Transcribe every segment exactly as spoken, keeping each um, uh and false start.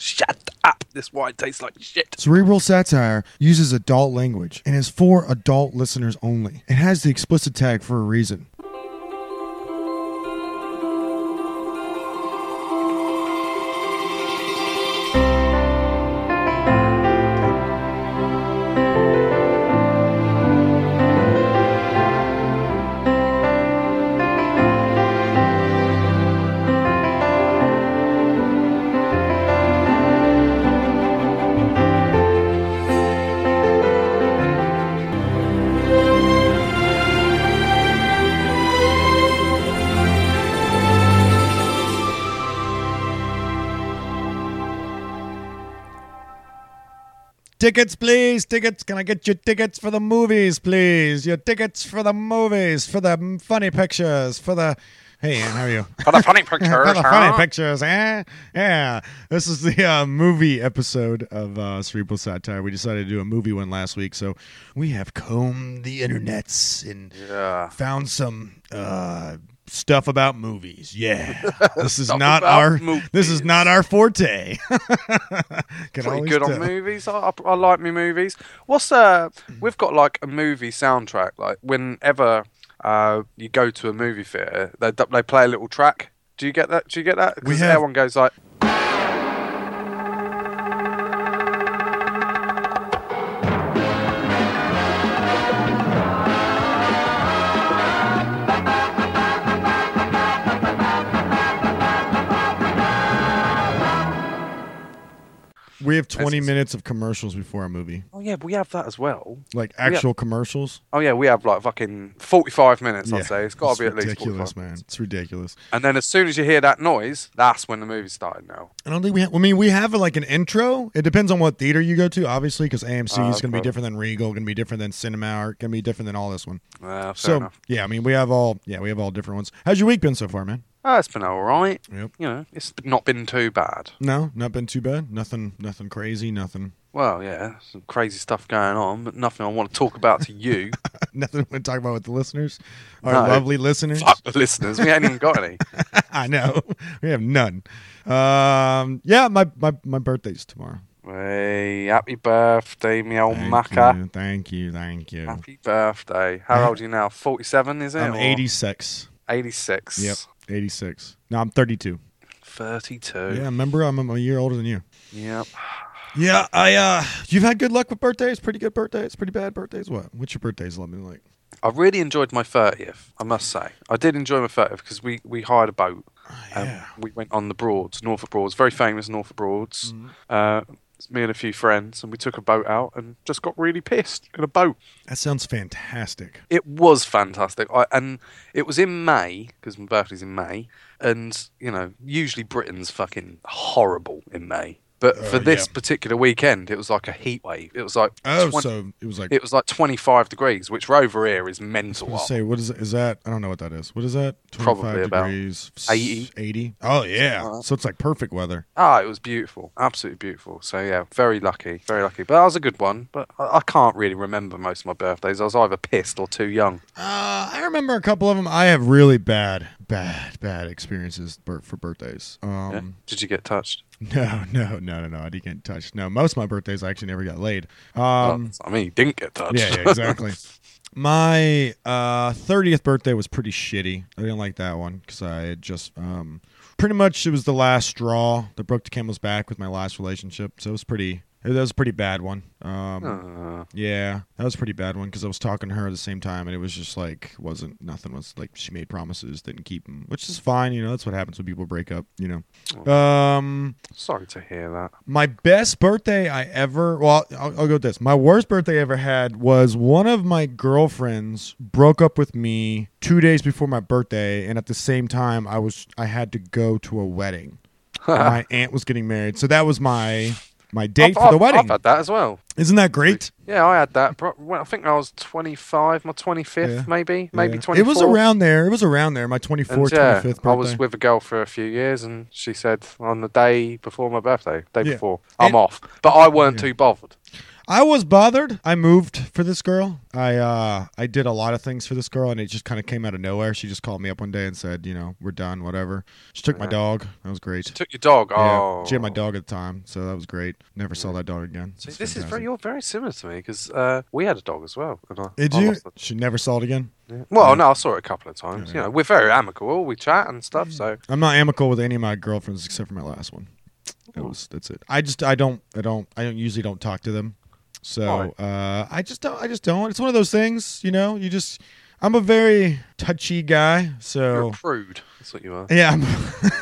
Shut up. This wine tastes like shit. Cerebral Satire uses adult language and is for adult listeners only. It has the explicit tag for a reason. Tickets, please. Tickets. Can I get your tickets for the movies, please? Your tickets for the movies, for the funny pictures, for the... Hey, Ann, how are you? For the funny pictures, For the huh? funny pictures, eh? Yeah. This is the uh, movie episode of uh, Cerebral Satire. We decided to do a movie one last week, so we have combed the internets and Yeah. found some uh, stuff about movies. Yeah. This is Stuff not about our movies. This is not our forte. Can Pretty always good on tell. movies. I, I, I like me movies. What's uh? We've got like a movie soundtrack. Like whenever uh you go to a movie theater, they they play a little track. Do you get that? Do you get that? We Because have- everyone goes like. We have twenty That's- minutes of commercials before our movie. Oh yeah, we have that as well. Like actual commercials. Oh yeah, we have like fucking forty-five minutes. Yeah, I'd say it's got to it's be at least ridiculous, forty-five man. minutes. It's ridiculous. And then as soon as you hear that noise, that's when the movie's starting now. I don't think we have, I mean, we have like an intro. It depends on what theater you go to, obviously, because A M C Ah, is going to be okay. different than Regal, going to be different than Cinema, going to be different than all this one. Uh, fair so, enough. yeah, I mean, we have all, yeah, we have all different ones. How's your week been so far, man? Oh, it's been all right. Yep. You know, it's not been too bad. No, not been too bad. Nothing, nothing crazy. Nothing, Well, yeah, some crazy stuff going on, but nothing I want to talk about to you. nothing we talk about with the listeners, our No. lovely listeners. Fuck the listeners. We ain't even got any. I know we have none. Um, yeah, my my my birthday's tomorrow. Hey, happy birthday, me old Thank macker. you, thank you, thank you. Happy birthday. How old are you now? forty-seven, is it? I'm Or eighty-six. eighty-six. Yep, eighty-six. No, I'm thirty-two. thirty-two. Yeah, remember I'm a year older than you. Yep. Yeah, I. uh You've had good luck with birthdays. Pretty good birthdays. Pretty bad birthdays. What? What's your birthdays looking like? I really enjoyed my thirtieth, I must say. I did enjoy my thirtieth because we, we hired a boat. Oh, Um, yeah. we went on the Broads, Norfolk Broads, very famous Norfolk Broads. Mm-hmm. Uh, it's me and a few friends, and we took a boat out and just got really pissed in a boat. That sounds fantastic. It was fantastic. I, and it was in May, because my birthday's in May, and, you know, usually Britain's fucking horrible in May. But Oh, for this yeah. particular weekend, it was like a heat wave. It was like Oh, twenty so it was like. it was like twenty-five degrees, which over here is mental. I was hot. gonna say, what is it? Is that? I don't know what that is. What is that? Probably about degrees. eighty. eighty. Oh yeah. Something like that. So it's like perfect weather. Ah, it was beautiful, absolutely beautiful. So yeah, very lucky, very lucky. But that was a good one. But I, I can't really remember most of my birthdays. I was either pissed or too young. Uh, I remember a couple of them. I have really bad, bad, bad experiences bir- for birthdays. Um, Yeah? Did you get touched? No, no, no, no, no. I didn't get touched. No, most of my birthdays I actually never got laid. Oh, Um, I mean, you didn't get touched. yeah, yeah, exactly. My uh, thirtieth birthday was pretty shitty. I didn't like that one because I had just um, pretty much it was the last straw that broke the camel's back with my last relationship. So it was pretty. That was a pretty bad one. Um, Uh, Yeah, that was a pretty bad one because I was talking to her at the same time, and it was just like wasn't nothing was like she made promises, didn't keep them, which is fine. You know, that's what happens when people break up. You know, um, sorry to hear that. my best birthday I ever well, I'll, I'll go with this. My worst birthday I ever had was one of my girlfriends broke up with me two days before my birthday, and at the same time I was I had to go to a wedding. My aunt was getting married, so that was my. My date I've, for the I've- wedding. I've had that as well. Isn't that great? Yeah, I had that. Pro- well, I think I was twenty-five, my twenty-fifth, Yeah. maybe, maybe Yeah. twenty-four. It was around there. It was around there. My twenty-fourth, And, yeah, twenty-fifth birthday. I was with a girl for a few years, and she said on the day before my birthday, day Yeah. before, I'm And- off. But I weren't too bothered. I was bothered. I moved for this girl. I uh, I did a lot of things for this girl, and it just kind of came out of nowhere. She just called me up one day and said, you know, we're done, whatever. She took my dog. That was great. She took your dog. Yeah, Oh, she had my dog at the time, so that was great. Never saw that dog again. See, It's this is fantastic. very, you're very similar to me because uh, we had a dog as well. And I, Did I you? lost it. She never saw it again. Yeah. Well, Yeah. no, I saw it a couple of times. Yeah. You know, we're very amicable. We chat and stuff. So I'm not amicable with any of my girlfriends except for my last one. That was that's it. I just I don't I don't I don't usually don't talk to them. So uh, I just don't I just don't. It's one of those things, you know. You just I'm a very touchy guy. you're So a prude. That's what you are. yeah. I'm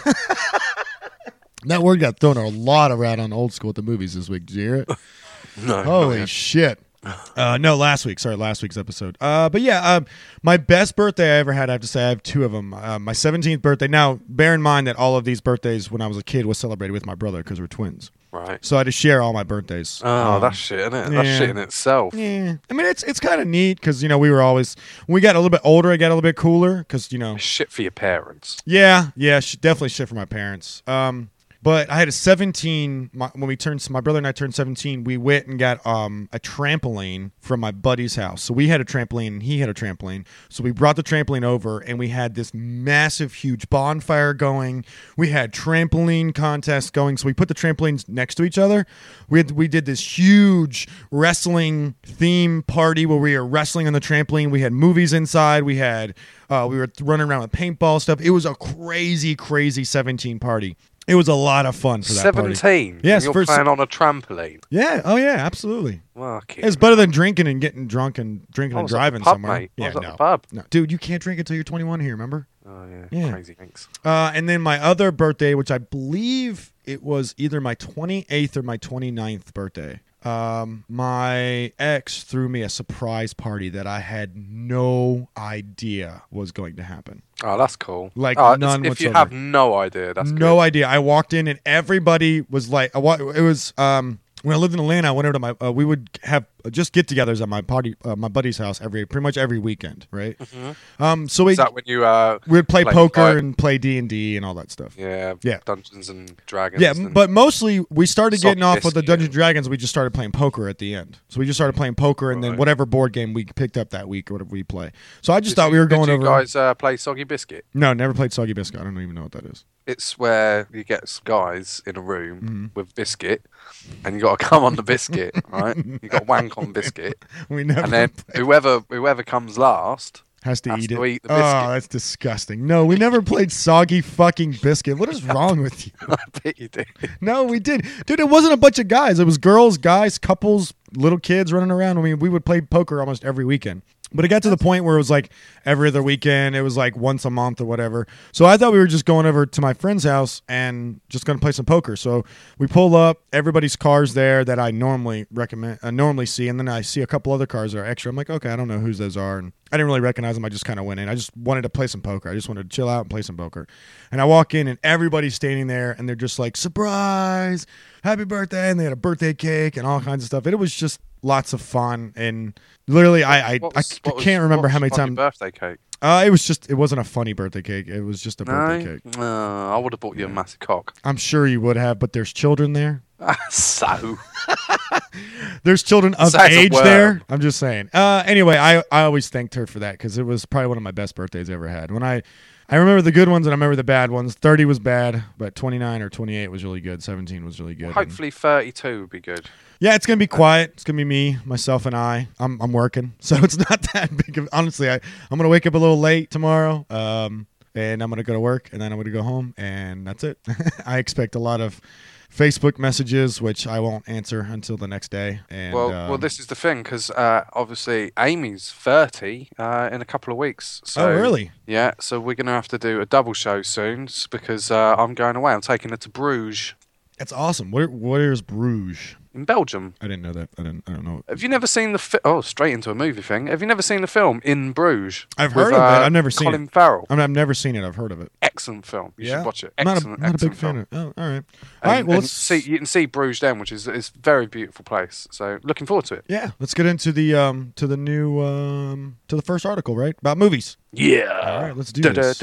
that word got thrown a lot around on Old School at the movies this week. Did you hear it? No. Holy no, shit. Uh, no, last week. Sorry, last week's episode. Uh, but yeah, um, my best birthday I ever had, I have to say, I have two of them. Uh, my seventeenth birthday. Now, bear in mind that all of these birthdays when I was a kid was celebrated with my brother because we're twins. Right. So I had to share all my birthdays. Oh, Um, that's shit, isn't it? That's yeah. shit in itself. Yeah. I mean, it's it's kind of neat because, you know, we were always, when we got a little bit older, I got a little bit cooler because, you know, Shit for your parents. yeah, yeah, sh- definitely shit for my parents. Um, but I had a seventeen my, when we turned. My brother and I turned seventeen. We went and got um a trampoline from my buddy's house. So we had a trampoline, and he had a trampoline. So we brought the trampoline over, and we had this massive, huge bonfire going. We had trampoline contests going. So we put the trampolines next to each other. We had, we did this huge wrestling theme party where we were wrestling on the trampoline. We had movies inside. We had uh, we were running around with paintball stuff. It was a crazy, crazy seventeen party. It was a lot of fun for that party. Seventeen. Yes, and you're for playing on a trampoline. Yeah. Oh, yeah. Absolutely. Fucking It's better than drinking and getting drunk and drinking I and was at the driving pub, somewhere. mate. I Yeah, was at no. the pub. No, dude, you can't drink until you're twenty-one here. Remember? Oh yeah. Yeah. Crazy things. Uh, and then my other birthday, which I believe it was either my twenty-eighth or my twenty-ninth birthday. Um, my ex threw me a surprise party that I had no idea was going to happen. Oh, that's cool. Like, oh, none if you whatsoever. have no idea, that's no good. idea. I walked in and everybody was like, I wa- it was um when I lived in Atlanta. I went over to my. Uh, we would have just get-togethers at my party, uh, my buddy's house every pretty much every weekend, right? Mm-hmm. Um, so we Is that when you uh we'd play, play poker fight? and play D and D and all that stuff. yeah Yeah. Dungeons and Dragons? Yeah, and but mostly we started Salt getting off with the biscuit. Dungeons and Dragons. We just started playing poker at the end. So we just started playing poker, and then Right. whatever board game we picked up that week or whatever we play. So I just Did thought you- we were did going you over. guys uh, play Soggy Biscuit? No, never played Soggy Biscuit. I don't even know what that is. It's where you get some guys in a room Mm-hmm. with biscuit, and you got to come on the biscuit, right? You got to wank on biscuit, We never and then whoever whoever comes last has to has eat to it. eat the biscuit. Oh, that's disgusting. No, we never played Soggy fucking Biscuit. What is wrong with you? I bet you did. No, we did. Dude, it wasn't a bunch of guys. It was girls, guys, couples, little kids running around. I mean, we would play poker almost every weekend. But it got to the point where it was like every other weekend. It was like once a month or whatever. So I thought we were just going over to my friend's house and just going to play some poker. So we pull up. Everybody's cars there that I normally recommend, uh, normally see, and then I see a couple other cars that are extra. I'm like, okay, I don't know whose those are, and I didn't really recognize them. I just kind of went in. I just wanted to play some poker. I just wanted to chill out and play some poker. And I walk in, and everybody's standing there, and they're just like, surprise, happy birthday, and they had a birthday cake and all kinds of stuff. And it was just lots of fun, and literally, I I, What I, was- I what was- can't remember what how was many on your times. birthday cake. Uh, it was just, it wasn't a funny birthday cake. It was just a birthday No, cake. Uh, I would have bought you a massive cock. I'm sure you would have, but there's children there. so There's children of Besides a age worm. there. I'm just saying. Uh, anyway, I, I always thanked her for that because it was probably one of my best birthdays I ever had. When I, I remember the good ones and I remember the bad ones. thirty was bad, but twenty-nine or twenty-eight was really good. seventeen was really good. And- hopefully thirty-two would be good. yeah, it's gonna be quiet. It's gonna be me, myself, and I. I'm I'm working, so it's not that big of. Honestly, I I'm gonna wake up a little late tomorrow. Um, and I'm gonna go to work, and then I'm gonna go home, and that's it. I expect a lot of Facebook messages, which I won't answer until the next day. And Well, um, well, this is the thing because uh, obviously Amy's thirty uh, in a couple of weeks. So, oh really? Yeah, so we're gonna have to do a double show soon s- because uh, I'm going away. I'm taking her to Bruges That's awesome. Where where's Bruges? in Belgium. I didn't know that. I didn't. I don't know. Have you never seen the fi- oh straight into a movie thing? Have you never seen the film In Bruges? I've with, heard of it. uh, I've never seen Colin it. Farrell. I mean, I've never seen it. I've heard of it. Excellent film. You should watch it. I'm not a, Excellent, not a big excellent fan film. of. Oh, all right. And, All right. Well, and let's see you can see Bruges then, which is it's a very beautiful place. So looking forward to it. yeah. Let's get into the um to the new um to the first article, right, about movies. Yeah. All right, let's do this.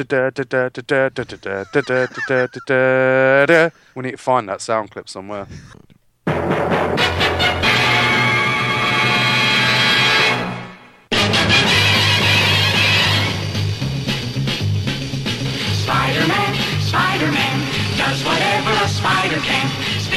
We need to find that sound clip somewhere.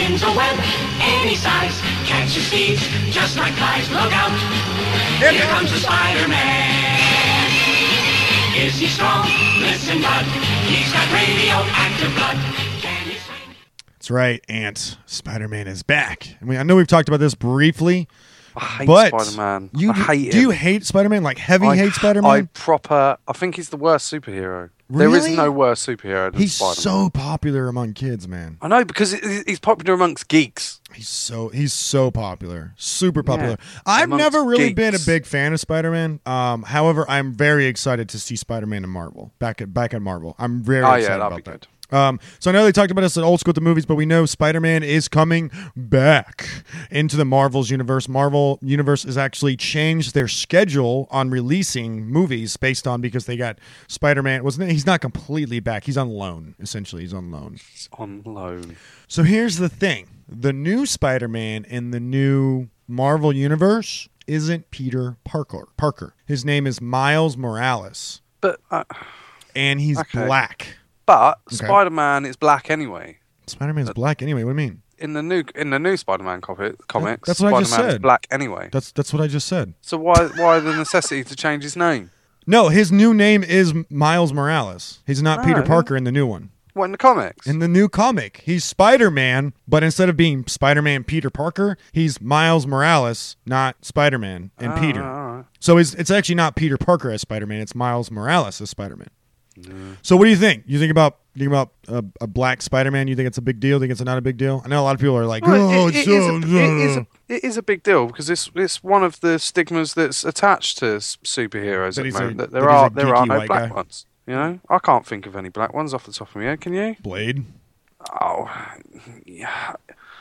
spins a web any size, catches thieves just like flies. Look out! Here comes the Spider-Man. Is he strong? Listen, bud. He's got radioactive blood. Can he swing? That's right, Ant. Spider-Man is back. I mean, I know we've talked about this briefly. I hate but Spider-Man. You, I hate do him. you hate Spider-Man? Like heavy I, hate Spider-Man? I proper. I think he's the worst superhero. There Really? is no worse superhero than He's Spider-Man. so popular among kids, man. I know because he- he's popular amongst geeks. He's so he's so popular, super popular. Yeah, I've amongst never really been a geeks. big fan of Spider-Man. Um, however, I'm very excited to see Spider-Man in Marvel back at back at Marvel. I'm very Oh, yeah, excited that'd about be that. good. Um, so I know they talked about us at Old School at the Movies, but we know Spider-Man is coming back into the Marvel's universe. Marvel Universe has actually changed their schedule on releasing movies based on because they got Spider-Man. Wasn't he's not completely back. He's on loan, essentially. He's on loan. He's on loan. So here's the thing. The new Spider-Man in the new Marvel Universe isn't Peter Parker. Parker. His name is Miles Morales, But uh, and he's Okay. black. but Okay. Spider-Man is black anyway. Spider-Man's black anyway. What do you mean? In the new in the new Spider-Man comic, comics, that's what I just Spider-Man is said. black anyway. That's that's what I just said. So why why the necessity to change his name? No, his new name is Miles Morales. He's not Peter No. Parker in the new one. What in the comics? In the new comic, he's Spider-Man, but instead of being Spider-Man Peter Parker, he's Miles Morales, not Spider-Man and Ah, Peter. all right. So it's, it's actually not Peter Parker as Spider-Man, it's Miles Morales as Spider-Man. So what do you think? You think about you think about a, a black Spider-Man? You think it's a big deal? Think it's not a big deal? I know a lot of people are like, Well, oh, it- it's it is so. a- it is a- it is a big deal because it's it's one of the stigmas that's attached to s- superheroes That at he's the a- moment. That that there he's a are there are geeky no white black guy. ones. You know, I can't think of any black ones off the top of my head. Can you? Blade. Oh, yeah.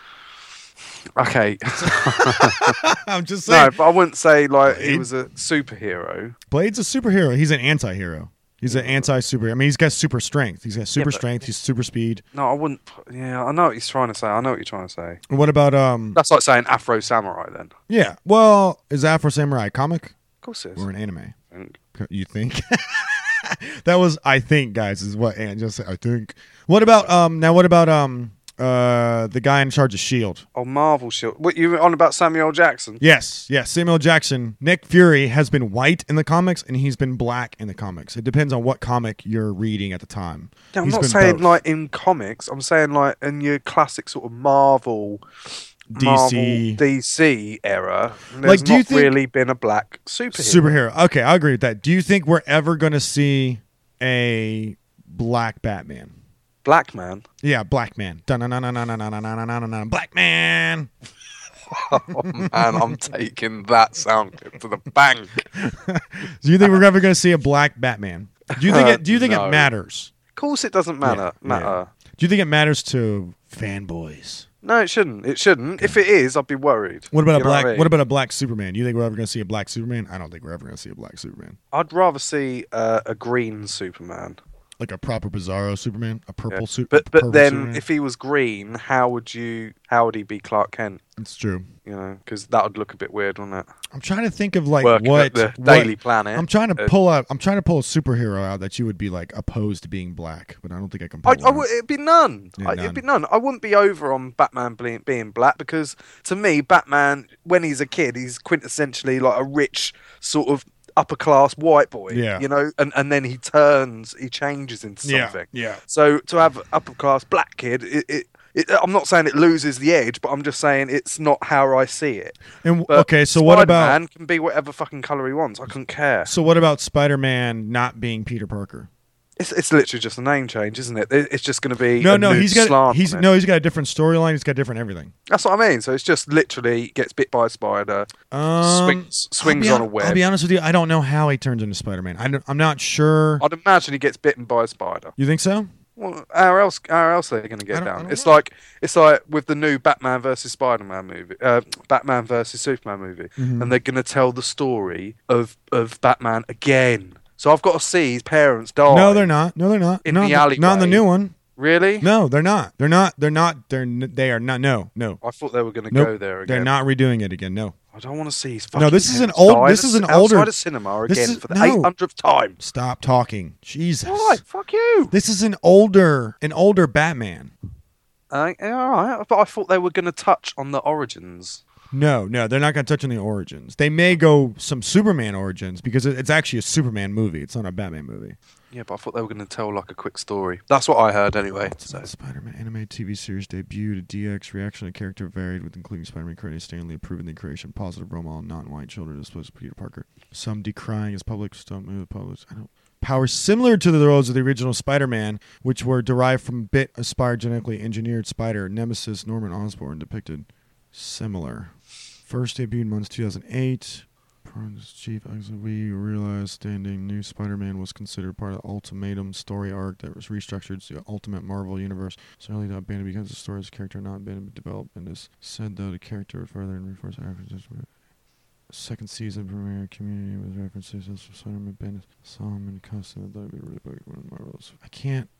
Okay. I'm just saying. No, but I wouldn't say like he Blade? was a superhero. Blade's a superhero. He's an anti-hero. He's an anti-superhero. I mean, he's got super strength. He's got super but- strength. He's super speed. No, I wouldn't. put- Yeah, I know what he's trying to say. I know what you're trying to say. And what about um? That's like saying Afro Samurai. Then, Yeah. Well, is Afro Samurai a comic of course, it is. or an anime? I think. You think? That was I think, guys, is what Ant just said. I think. What about um? Now, what about um? Uh, the guy in charge of Shield. Oh, Marvel Shield. What you were on about Samuel Jackson? Yes, yes. Samuel Jackson. Nick Fury has been white in the comics, and he's been black in the comics. It depends on what comic you're reading at the time. Yeah, I'm He's not been saying both. like in comics. I'm saying like in your classic sort of Marvel, D C. Marvel, D C era. There's Like, do you not think- really been a black superhero. superhero. Okay, I agree with that. Do you think we're ever going to see a black Batman? Black man. Yeah, black man. Dun-dun-dun-dun-dun-dun-dun-dun-dun-dun. Black man. Oh man, I'm taking that sound clip to the bank. Do you think we're ever going to see a black Batman? Do you think it? Do you think No. it matters? Of course, it doesn't matter. Yeah, matter. yeah. Do you think it matters to fanboys? No, it shouldn't. It shouldn't. If it is, I'd be worried. What about You a know black? I mean? What about a black Superman? Do you think we're ever going to see a black Superman? I don't think we're ever going to see a black Superman. I'd rather see uh, a green Superman. Like a proper Bizarro Superman, a purple Yeah. suit. But but purple then Superman? if he was green, how would you? How would he be Clark Kent? It's true. You know, because that would look a bit weird, wouldn't it? I'm trying to think of like Working what at the what- Daily Planet. I'm trying to Uh, pull out. I'm trying to pull a superhero out that you would be like opposed to being black, but I don't think I can. I, Pull I one. would, it'd be none. Yeah, I, none. It'd be none. I wouldn't be over on Batman being, being black because to me, Batman, when he's a kid, he's quintessentially like a rich sort of upper class white boy. Yeah. You know, and, and then he turns, he changes into Yeah, something. yeah. So to have an upper class black kid, it, it, it, I'm not saying it loses the edge, but I'm just saying it's not how I see it. And But okay, so what about Spider-Man can be whatever fucking color he wants. I couldn't care. so what about Spider-Man not being Peter Parker? It's it's literally just a name change, isn't it? It- It's just going to be No, a no, new he's got slant he's on it. no, he's got a different storyline. He's got different everything. That's what I mean. So it's just literally gets bit by a spider, Um, swings swings I'll be on a hon- web. I'll be honest with you. I don't know how he turns into Spider-Man. I don't- I'm not sure. I'd imagine he gets bitten by a spider. You think so? Well, how else? How else are they going to I get don't- I down? don't It's know. like it's like with the new Batman versus Spider-Man movie, uh, Batman versus Superman movie, Mm-hmm. and they're going to tell the story of of Batman again. So I've got to see his parents die. No, they're not. No, they're not. In no, the Not in the alleyway. new one. Really? No, they're not. They're not. They're not. They're n- they are not. No, no. I thought they were going to Nope. go there again. They're not redoing it again. No. I don't want to see his fucking No, this is an parents old- die this is an outside older- of cinema this again is- for the no. eight hundredth time. Stop talking. Jesus. Why? Fuck you. This is an older, an older Batman. Uh, all right, but I thought they were going to touch on the origins. No, no, they're not going to touch on the origins. They may go some Superman origins because it- it's actually a Superman movie. It's not a Batman movie. Yeah, but I thought they were going to tell like a quick story. That's what I heard anyway. So. Spider-Man animated T V series debuted. D X reaction to character varied, with including Spider-Man creator Stan Lee approving the creation of positive role model non-white children as opposed to Peter Parker. Some decrying his public stuff move the public. I don't. Powers similar to the roles of the original Spider-Man, which were derived from bit-aspired genetically engineered Spider Nemesis Norman Osborn, depicted similar. First debuted in months two thousand eight. Chief, we realized standing new Spider-Man was considered part of the Ultimatum story arc that was restructured to the Ultimate Marvel Universe. So early not abandoned because the story's character not abandoned development is said though the character would further and reinforce references. Second season premiere community with references to Spider-Man Bendis. Solomon Custom that would be really big one Marvels. I can't.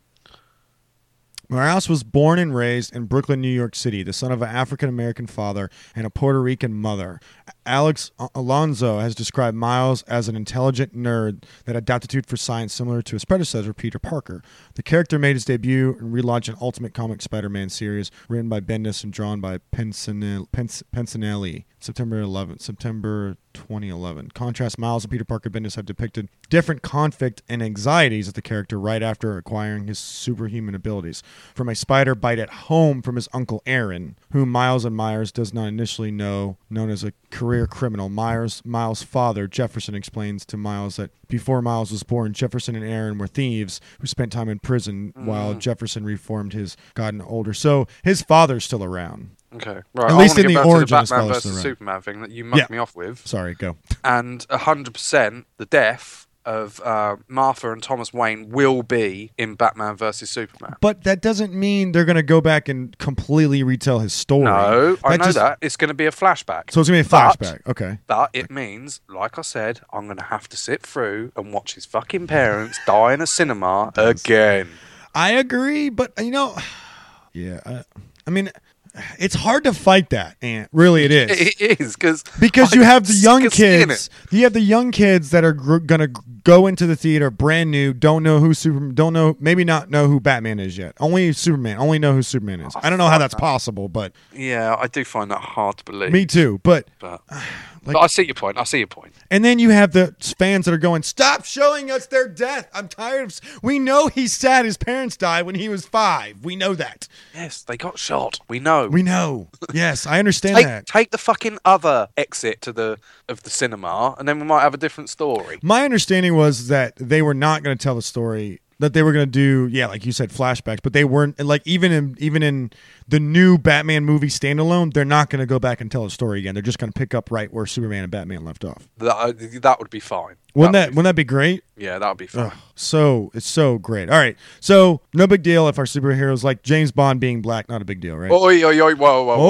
Morales was born and raised in Brooklyn, New York City, the son of an African-American father and a Puerto Rican mother. Alex Alonso has described Miles as an intelligent nerd that had aptitude for science similar to his predecessor, Peter Parker. The character made his debut and relaunched an Ultimate Comic Spider-Man series written by Bendis and drawn by Pensanelli, Pens- Pensanelli September eleventh, September twenty eleven. Contrast, Miles and Peter Parker Bendis have depicted different conflict and anxieties of the character right after acquiring his superhuman abilities. From a spider bite at home from his uncle Aaron, whom Miles and Myers does not initially know, known as a career criminal. Myers, Miles' father, Jefferson, explains to Miles that before Miles was born, Jefferson and Aaron were thieves who spent time in prison mm. while Jefferson reformed his gotten older. So his father's still around. Okay, right. At I least in get the back origin, to the Batman versus versus Superman thing that you mucked yeah. me off with. Sorry, go. And one hundred percent the death of uh, Martha and Thomas Wayne will be in Batman versus Superman. But that doesn't mean they're going to go back and completely retell his story. No, that I know just... that. It's going to be a flashback. So it's going to be a flashback. But, okay. But it means, like I said, I'm going to have to sit through and watch his fucking parents die in a cinema again. I agree, but, you know, yeah, I, I mean... It's hard to fight that, Ant. Really, it is. It is cause because I'm you have the young kids. It. You have the young kids that are gr- gonna go into the theater brand new, don't know who Superman, don't know, maybe not know who Batman is yet. Only Superman. Only know who Superman is. I don't know how that's possible, but yeah, I do find that hard to believe. Me too, but. But, like, but I see your point. I see your point. And then you have the fans that are going, "Stop showing us their death. I'm tired of. We know he's sad. His parents died when he was five. We know that. Yes, they got shot. We know. We know. Yes, I understand take, that. Take the fucking other exit to the of the cinema, and then we might have a different story. My understanding was that they were not going to tell the story. That they were going to do, yeah, like you said, flashbacks, but they weren't, like, even in even in the new Batman movie standalone, they're not going to go back and tell a story again. They're just going to pick up right where Superman and Batman left off. That, uh, that would be fine. Wouldn't that, that, be wouldn't that be great? Yeah, that would be fine. Ugh, so, it's so great. All right, so no big deal if our superheroes, like James Bond being black, not a big deal, right? Oi, oi, oi, whoa, whoa,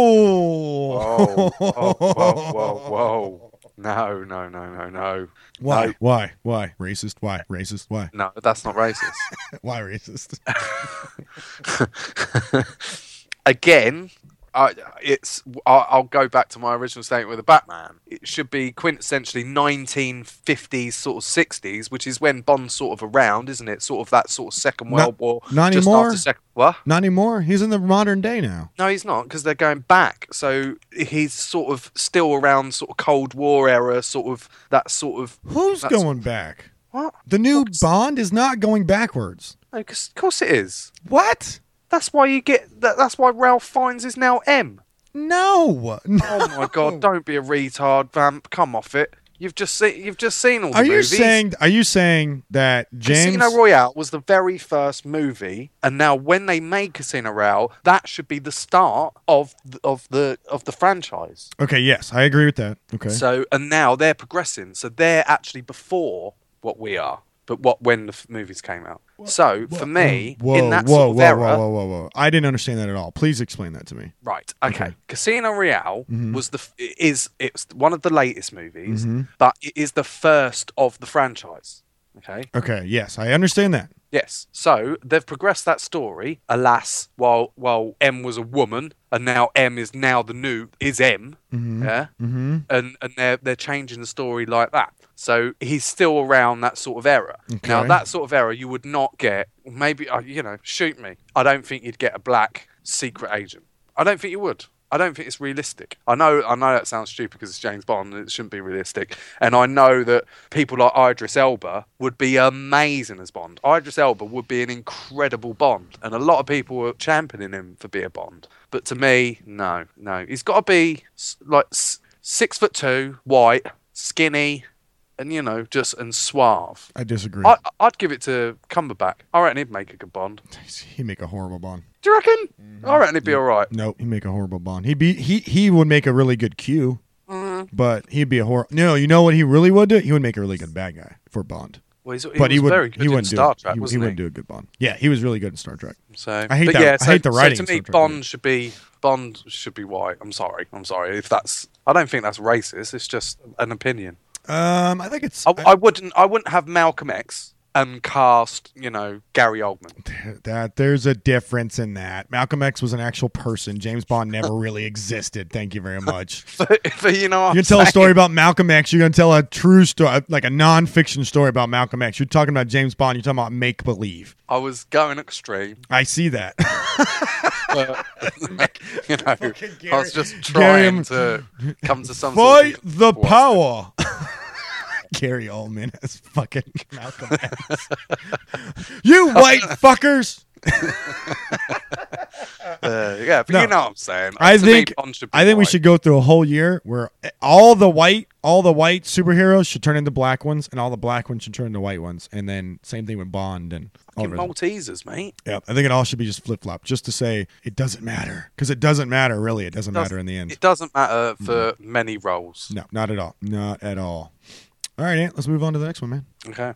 whoa. Whoa, whoa, whoa, whoa, whoa, whoa. No, no, no, no, no. Why? No. Why? Why? Racist? Why? Racist? Why? No, that's not racist. Why racist? Again, I, it's. I'll, I'll go back to my original statement with the Batman. It should be quintessentially nineteen fifties, sort of sixties, which is when Bond's sort of around, isn't it? Sort of that sort of Second World not, War. Not just anymore. After second, what? Not anymore. He's in the modern day now. No, he's not, because they're going back. So he's sort of still around, sort of Cold War era, sort of that sort of. Who's going sort of, back? What? The new Bond is not going backwards. No, cause, of course it is. What? That's why you get that. That's why Ralph Fiennes is now M. No. no. Oh my god! Don't be a retard, Vamp. Come off it. You've just seen. You've just seen all the are you movies. saying? Are you saying that James Casino Royale was the very first movie, and now when they made Casino Royale, that should be the start of the, of the of the franchise. Okay. Yes, I agree with that. Okay. So and now they're progressing. So they're actually before what we are, but what when the f- movies came out. So for me, whoa, in that whoa, sort of whoa, era, whoa, whoa, whoa, whoa! I didn't understand that at all. Please explain that to me. Right. Okay. Okay. Casino Royale Mhm. was the f- is it's one of the latest movies, Mhm. but it is the first of the franchise. Okay. Okay. Yes, I understand that. Yes. So they've progressed that story. Alas, while while M was a woman, and now M is now the new is M. Mm-hmm. Yeah. Mm-hmm. And and they're they're changing the story like that. So he's still around that sort of era. Now Okay. that sort of era, you would not get. Maybe uh, you know, shoot me. I don't think you'd get a black secret agent. I don't think you would. I don't think it's realistic. I know I know that sounds stupid because it's James Bond and it shouldn't be realistic. And I know that people like Idris Elba would be amazing as Bond. Idris Elba would be an incredible Bond. And a lot of people were championing him for being a Bond. But to me, no, no. He's got to be like six foot two, white, skinny, and, you know, just and suave. I disagree. I, I'd give it to Cumberbatch. I reckon he'd make a good Bond. He'd make a horrible Bond. Do you reckon? Mm-hmm. I reckon he'd be all right. Nope, he'd make a horrible Bond. He'd be he he would make a really good Q, Mm. but he'd be a horror. No, you know what he really would do? He would make a really good bad guy for Bond. Well, he's, he But was he would very good he in wouldn't do Star it. Trek, he, wasn't he he? wouldn't do a good Bond. Yeah, he was really good in Star Trek. So I hate but that- Yeah, I so, hate the writing So in to me, Star Trek, Bond should be Bond should be white. I'm sorry. I'm sorry if that's. I don't think that's racist. It's just an opinion. Um, I think it's I, I wouldn't. I wouldn't have Malcolm X and cast, you know, Gary Oldman. that there's a difference in that. Malcolm X was an actual person. James Bond never really existed. Thank you very much. but, but you know, what You I'm can tell a saying? story about Malcolm X. You're going to tell a true story, like a non-fiction story about Malcolm X. You're talking about James Bond. You're talking about make-believe. I was going extreme. I see that. But, you know, Gary- I was just Gary- trying to come to some sort Fight of the what? power. Gary Oldman as fucking Malcolm X. You white fuckers. Uh, yeah, but No. you know what I'm saying. I To me, think Bond should be I think we white. should go through a whole year where all the white all the white superheroes should turn into black ones, and all the black ones should turn into white ones, and then same thing with Bond and all Fucking the rest. Maltesers, mate. Yeah, I think it all should be just flip flop, just to say it doesn't matter, because it doesn't matter really. It doesn't matter in the end. It doesn't matter for many roles. No, not at all. Not at all. All right, Ant, let's move on to the next one, man. Okay.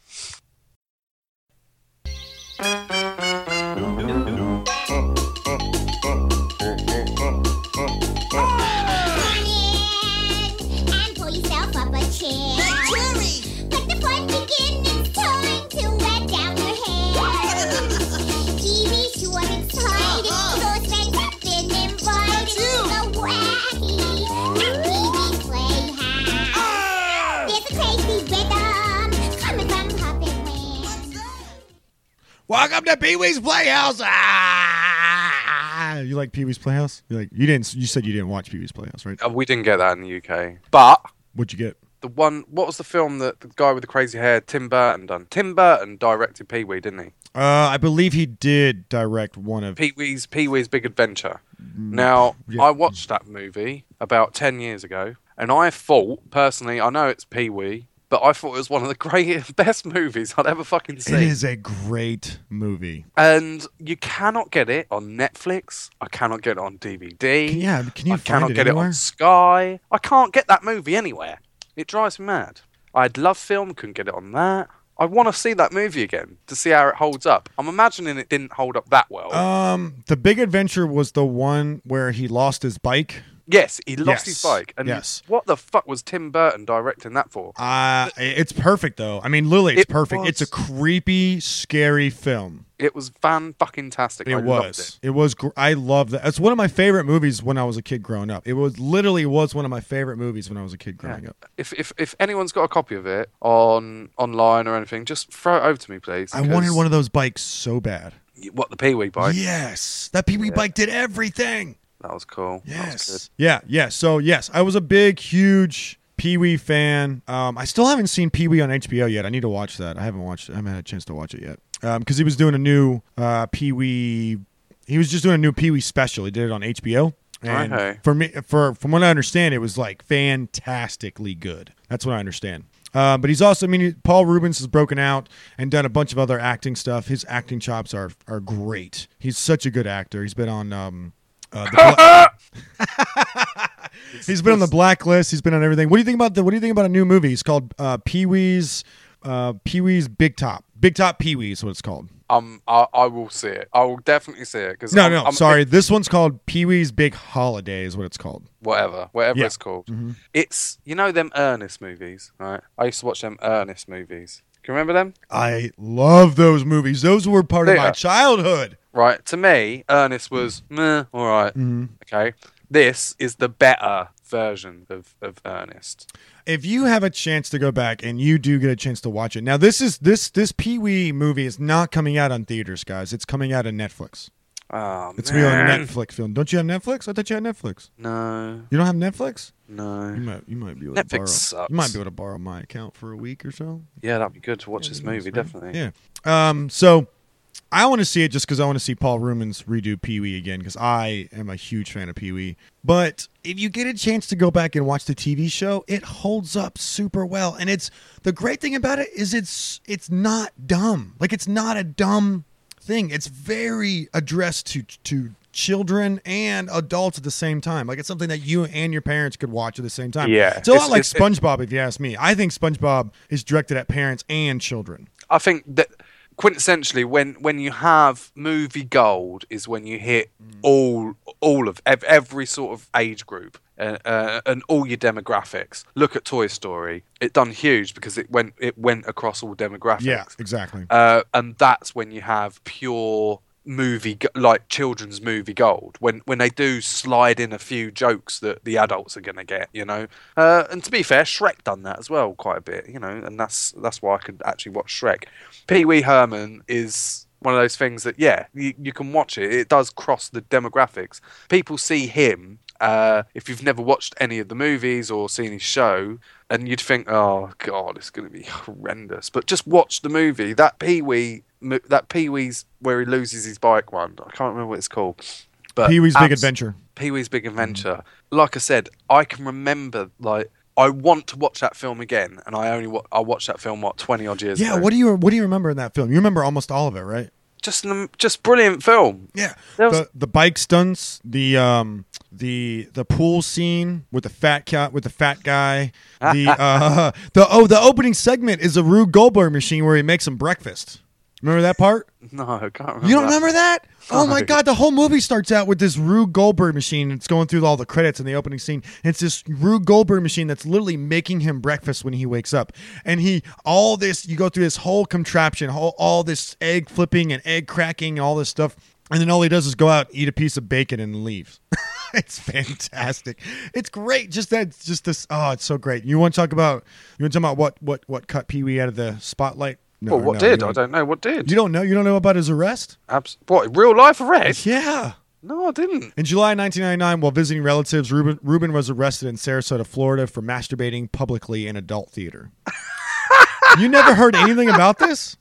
And pull yourself up a chair. Let the fun begin. It's time to let down your hair. T V short excited. Those friends have been invited to the wacky T V playhouse. There's a crazy rhythm coming from Puppet Land. Welcome to Pee Wee's Playhouse. Ah! You like Pee Wee's Playhouse? You like you didn't? You said you didn't watch Pee Wee's Playhouse, right? Uh, we didn't get that in the U K. But What'd you get? the one, what was the film that the guy with the crazy hair, Tim Burton, done? Tim Burton directed Pee Wee, didn't he? Uh, I believe he did direct one of. Pee Wee's Pee Wee's Big Adventure. Now, yeah. I watched that movie about ten years ago, and I thought, personally, I know it's Pee Wee, but I thought it was one of the greatest, best movies I'd ever fucking It seen. is a great movie. And you cannot get it on Netflix. I cannot get it on D V D. Yeah, can you I find cannot it get anywhere? it on Sky. I can't get that movie anywhere. It drives me mad. I'd love film, couldn't get it on that. I want to see that movie again to see how it holds up. I'm imagining it didn't hold up that well. Um, The Big Adventure was the one where he lost his bike. yes, he lost his yes, bike. And yes. what the fuck was Tim Burton directing that for? Uh, it's perfect though. I mean, literally, it's It perfect. was. It's a creepy, scary film. It was fan fucking tastic. It I was. loved it. It was. Gr- I love that. It's one of my favorite movies when I was a kid growing up. It was literally was one of my favorite movies when I was a kid growing up. If, if if anyone's got a copy of it on online or anything, just throw it over to me, please. I wanted one of those bikes so bad. What, the Pee Wee bike? Yes, that Pee Wee bike did everything. That was cool. That was Yes. Yeah. Yeah. So yes, I was a big, huge Pee Wee fan. Um, I still haven't seen Pee Wee on H B O yet. I need to watch that. I haven't watched it. I haven't had a chance to watch it yet. Um, because he was doing a new uh Pee Wee. He was just doing a new Pee Wee special. He did it on H B O. And Okay. for me, for from what I understand, it was like fantastically good. That's what I understand. Uh, but he's also, I mean, Paul Rubens has broken out and done a bunch of other acting stuff. His acting chops are are great. He's such a good actor. He's been on um, uh, the Bla- he's been on the Blacklist. He's been on everything. What do you think about the? What do you think about a new movie? It's called uh, Pee Wee's uh, Pee Wee's Big Top. Big Top Pee Wee is what it's called. Um, I, I will see it. I will definitely see it. Cause No, I'm, no, I'm sorry. This one's called Pee Wee's Big Holiday. Is what it's called. Whatever, whatever Yeah. it's called. It's, you know, them Ernest movies, right? I used to watch them Ernest movies. Can you remember them? I love those movies. Those were part of my Yeah. childhood. Right. To me, Ernest was meh, all right. Okay. This is the better version of, of Ernest. If you have a chance to go back and you do get a chance to watch it, now this is this this Pee Wee movie is not coming out on theaters, guys. It's coming out on Netflix. Oh, It's gonna be on man. Netflix film. Don't you have Netflix? I thought you had Netflix. No, You don't have Netflix? no. You might. You might be able Netflix to borrow. sucks. You might be able to borrow my account for a week or so. Yeah, that'd be good to watch Yeah, this it is, movie, man. definitely. Yeah. Um. So, I want to see it just because I want to see Paul Rumens redo Pee Wee again because I am a huge fan of Pee Wee. But if you get a chance to go back and watch the T V show, it holds up super well. And it's the great thing about it is it's it's not dumb. Like it's not a dumb thing. It's very addressed to to children and adults at the same time. Like it's something that you and your parents could watch at the same time. Yeah. It's a lot It's- like it's- SpongeBob, if you ask me. I think SpongeBob is directed at parents and children. I think that quintessentially, when when you have movie gold, is when you hit all all of ev- every sort of age group uh, uh, and all your demographics. Look at Toy Story; it done huge because it went it went across all demographics. Yeah, exactly. Uh, and that's when you have pure movie go- like children's movie gold when when they do slide in a few jokes that the adults are going to get, you know. Uh, and to be fair, Shrek done that as well quite a bit, you know, and that's that's why I could actually watch Shrek. Pee-wee Herman is one of those things that yeah, you, you can watch it. It does cross the demographics. People see him uh, if you've never watched any of the movies or seen his show, and you'd think, oh god, it's going to be horrendous. But just watch the movie. That Pee-wee That Pee-wee's where he loses his bike one. I can't remember what it's called. But Pee-wee's Big abs- Adventure. Pee-wee's Big Adventure. Like I said, I can remember, like, I want to watch that film again, and I only wa- I watched that film, what, twenty odd years Yeah, ago. what do you what do you remember in that film? You remember almost all of it, right? Just an, just brilliant film. Yeah. There was- The the bike stunts, the um the the pool scene with the fat cat with the fat guy. The uh the oh the opening segment is a Rube Goldberg machine where he makes him breakfast. Remember that part? No, I can't remember. You don't that. remember that? Oh my No. god, the whole movie starts out with this Rube Goldberg machine. It's going through all the credits in the opening scene. It's this Rube Goldberg machine that's literally making him breakfast when he wakes up. And he all this you go through this whole contraption, whole, all this egg flipping and egg cracking, all this stuff. And then all he does is go out, eat a piece of bacon, and leaves. It's fantastic. It's great. Just that, just this. Oh, it's so great. You want to talk about? You want to talk about what what what cut Pee Wee out of the spotlight? No, Well, what no, you did? I don't know. What did? You don't know? You don't know about his arrest? Abs- what, real life arrest? Yeah. No, I didn't. In July nineteen ninety-nine, while visiting relatives, Ruben, Ruben was arrested in Sarasota, Florida for masturbating publicly in adult theater. You never heard anything about this?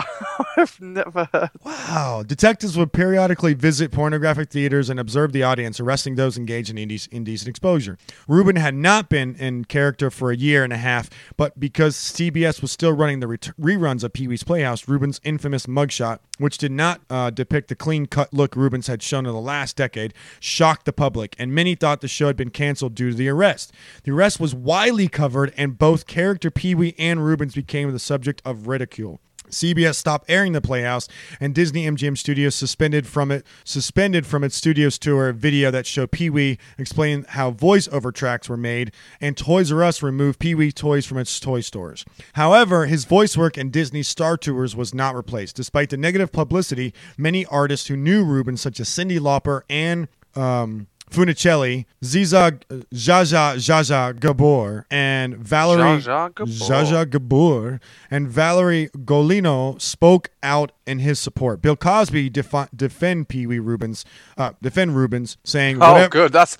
I've never heard. Wow. Detectives would periodically visit pornographic theaters and observe the audience, arresting those engaged in indec- indecent exposure. Ruben had not been in character for a year and a half, but because C B S was still running the ret- reruns of Pee-wee's Playhouse, Ruben's infamous mugshot, which did not uh, depict the clean-cut look Rubens had shown in the last decade, shocked the public, and many thought the show had been canceled due to the arrest. The arrest was widely covered, and both character Pee-wee and Rubens became the subject of ridicule. C B S stopped airing the Playhouse, and Disney M G M Studios suspended from it suspended from its studios tour a video that showed Pee-wee explaining how voice-over tracks were made, and Toys R Us removed Pee-wee toys from its toy stores. However, his voice work in Disney's Star Tours was not replaced. Despite the negative publicity, many artists who knew Ruben, such as Cyndi Lauper and um, Funicelli, Ziza Jaja Jaja Gabor, and Valerie Zsa Zsa Gabor. Jaja Gabor and Valerie Golino spoke out in his support. Bill Cosby defi- defend Pee-wee Rubens, uh, defend Rubens, saying, Oh, whatever- good. That's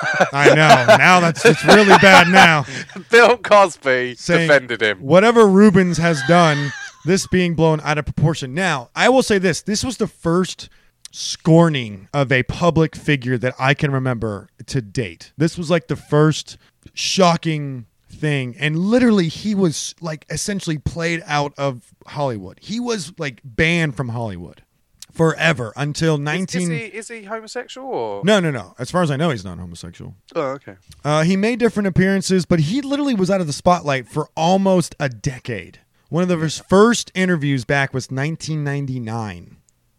I know. Now that's it's really bad now. Bill Cosby Saying, defended him. Whatever Rubens has done, this being blown out of proportion. Now, I will say this. This was the first scorning of a public figure that I can remember to date. This was like the first shocking thing. And literally, he was like essentially played out of Hollywood. He was like banned from Hollywood forever until Is, nineteen. is he is he homosexual or? No, no, no. As far as I know, he's not homosexual. Oh, okay. Uh, he made different appearances, but he literally was out of the spotlight for almost a decade. One of the his first interviews back was nineteen ninety-nine.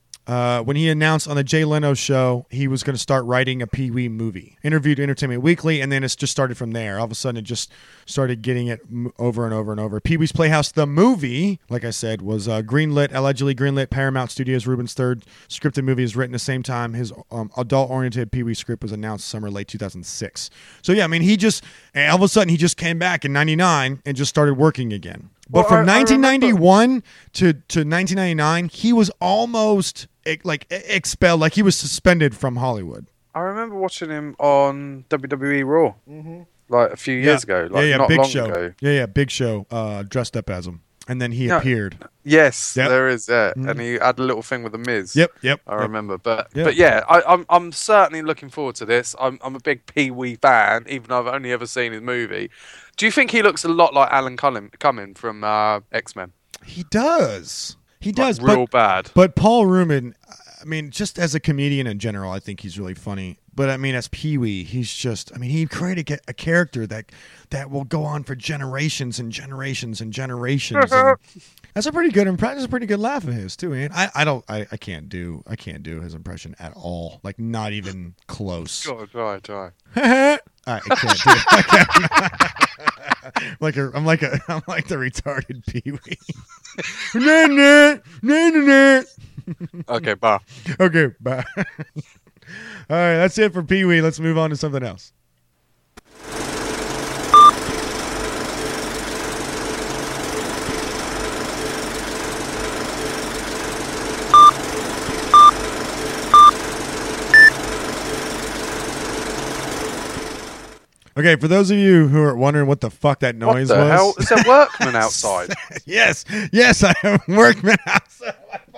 Uh, when he announced on the Jay Leno show he was going to start writing a Pee-wee movie. Interviewed Entertainment Weekly, and then it's just started from there. All of a sudden, it just started getting it m- over and over and over. Pee-wee's Playhouse, the movie, like I said, was uh, greenlit, allegedly greenlit. Paramount Studios, Ruben's third scripted movie, is written the same time his um, adult-oriented Pee-wee script was announced summer late two thousand six. So yeah, I mean, he just, and all of a sudden, he just came back in ninety-nine and just started working again. But Well, from I- I nineteen ninety-one to, to nineteen ninety-nine, he was almost eh, like eh, expelled, like he was suspended from Hollywood. I remember watching him on W W E Raw, mm-hmm. like a few years yeah. ago, like yeah, yeah, not Big long Show. ago. Yeah, yeah, Big Show uh, dressed up as him. And then he No. appeared. Yes, Yep. there is, yeah. Mhm. And he had a little thing with the Miz. Yep, yep. I yep. remember, but Yep. but yeah, I, I'm I'm certainly looking forward to this. I'm I'm a big Pee Wee fan, even though I've only ever seen his movie. Do you think he looks a lot like Alan Cumming, Cumming from uh, X-Men? He does. He Like, does. real but, bad. But Paul Ruman, I mean, just as a comedian in general, I think he's really funny. But I mean, as Pee Wee, he's just, I mean, he created a character that that will go on for generations and generations and generations. and that's a pretty good impression. That's a pretty good laugh of his too, man. I, I don't, I, I can't do, I can't do his impression at all. Like, not even close. God, try, try. I, I can't do it. I can't. like a, I'm like a, I'm like the retarded Pee Wee. nah, nah, nah, nah, nah. Okay, bye. Okay, bye. All right, that's it for Pee Wee. Let's move on to something else. Okay, for those of you who are wondering what the fuck that What noise the was. hell? Is there workmen outside? yes, yes, I have workmen outside.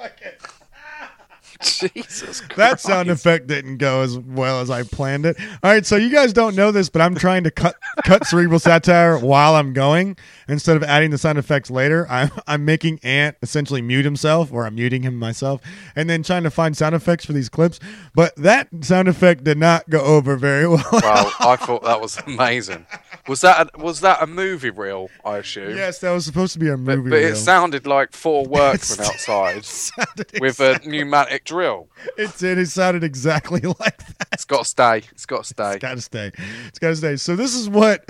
Jesus Christ. That sound effect didn't go as well as I planned it. All right, so you guys don't know this, but I'm trying to cut cut cerebral satire while I'm going instead of adding the sound effects later. I'm I'm making Ant essentially mute himself, or I'm muting him myself, and then trying to find sound effects for these clips. But that sound effect did not go over very well. Wow, I thought that was amazing. Was that a, was that a movie reel? I assume. Yes, that was supposed to be a But, movie. but reel. it sounded like four workmen It outside sounded with exact- a pneumatic drill. It did. It sounded exactly like that. It's got to stay. It's got to stay. It's got to stay. It's got to stay. So this is what.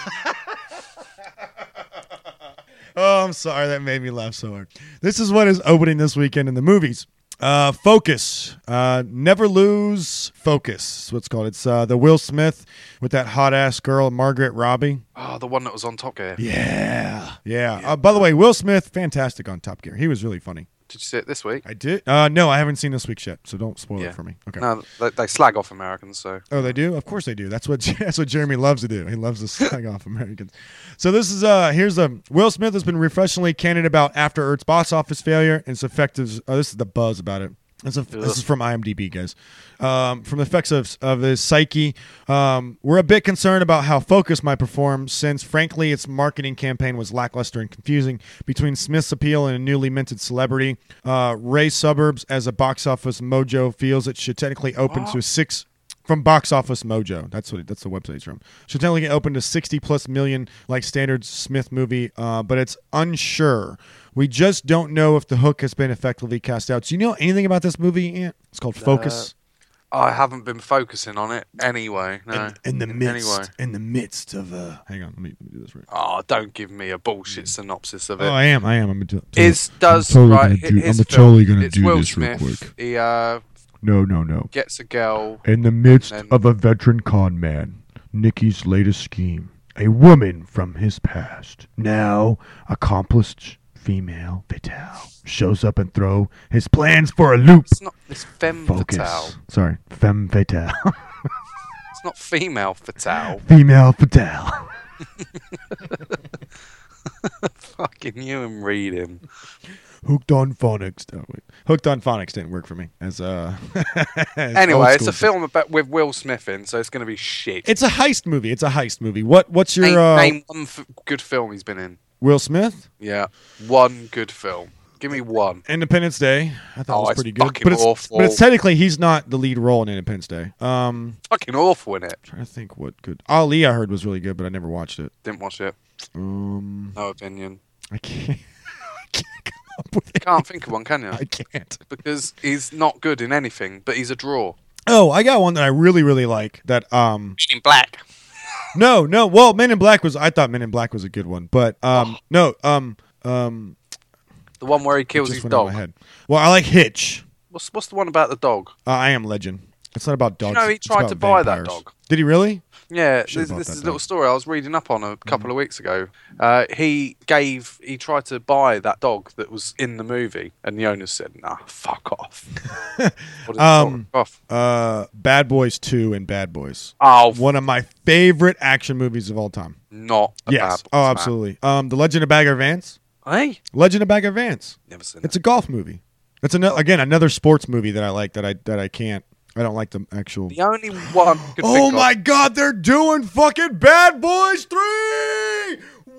Oh, I'm sorry. That made me laugh so hard. This is what is opening this weekend in the movies. Uh, Focus. Uh, Never Lose Focus. That's what it's called. It's uh, the Will Smith with that hot ass girl, Margaret Robbie. Oh, the one that was on Top Gear. Yeah. Yeah. Uh, by the way, Will Smith, fantastic on Top Gear. He was really funny. Did you see it this week? I did. Uh, no, I haven't seen this week's yet, so don't spoil Yeah. it for me. Okay. No, they, they slag off Americans, so. Oh, they do? Of course they do. That's what that's what Jeremy loves to do. He loves to slag off Americans. So this is uh here's a Will Smith has been refreshingly candid about After Earth's box office failure and its effects. Oh, this is the buzz about it. This is, this is from IMDb, guys. Um, from the effects of, of his psyche, um, we're a bit concerned about how Focus might perform since, frankly, its marketing campaign was lackluster and confusing. Between Smith's appeal and a newly minted celebrity, uh, Ray Suburbs, as a box office mojo, feels it should technically open to six... From Box Office Mojo. That's what it, that's the website it's from. Should technically get open to sixty plus million like standard Smith movie, uh, but it's unsure. We just don't know if the hook has been effectively cast out. Do you know anything about this movie, Ant? It's called Focus. I haven't been focusing on it anyway. No. in, in the midst, Anyway. in the midst of uh hang on, let me, let me do this right. Oh, don't give me a bullshit synopsis of it. Oh, I am, I am. I'm gonna do, Is does totally right? gonna do- his I'm film, totally gonna it's do Will this real Smith. quick. He uh, no, no, no. gets a girl. In the midst And then- of a veteran con man, Nicky's latest scheme, a woman from his past, now accomplished female Vital, shows up and throw his plans for a loop. It's not this femme Focus. fatale. Sorry, femme fatale. It's not female fatale. Female fatale. Fucking you and read him. Hooked on phonics. Oh, wait. Hooked on phonics didn't work for me as uh. as Anyway, old it's school a film about with Will Smith in, so it's going to be shit. It's a heist movie. It's a heist movie. What? What's your name, uh, name one f- good film he's been in. Will Smith? Yeah, one good film. Give me one. Independence Day. I thought Oh, it was it's pretty good. fucking But it's, awful. but it's technically he's not the lead role in Independence Day. Um, Fucking awful in it. trying to think what good. Ali, I heard was really good, but I never watched it. Didn't watch it. Um, No opinion. I can't. I can't come up with it. Can't think of one, can you? I can't. Because he's not good in anything, but he's a draw. Oh, I got one that I really, really like. That um, In black. no, no. Well, Men in Black was. I thought Men in Black was a good one, but um, Oh. no, um, um, The one where he it kills just his went out of dog. my head. Well, I like Hitch. What's what's the one about the dog? Uh, I Am Legend. It's not about dogs. You know, he it's tried about to buy that vampires. dog. Did he really? Yeah, Should've this, bought this that is a thing. little story I was reading up on a couple of weeks ago. Uh, he gave, he tried to buy that dog that was in the movie, and the owner said, "Nah, fuck off." What is- Um, fuck off. Uh, Bad Boys two and Bad Boys. Oh, One of my favorite action movies of all time. not a Yes. bad boys, Oh, man. absolutely. Um, The Legend of Bagger Vance. Hey, Legend of Bagger Vance. never seen It's a golf movie. It's another again another sports movie that I like that I that I can't. I don't like the actual. The only one I could Oh think my of, God! They're doing fucking Bad Boys three.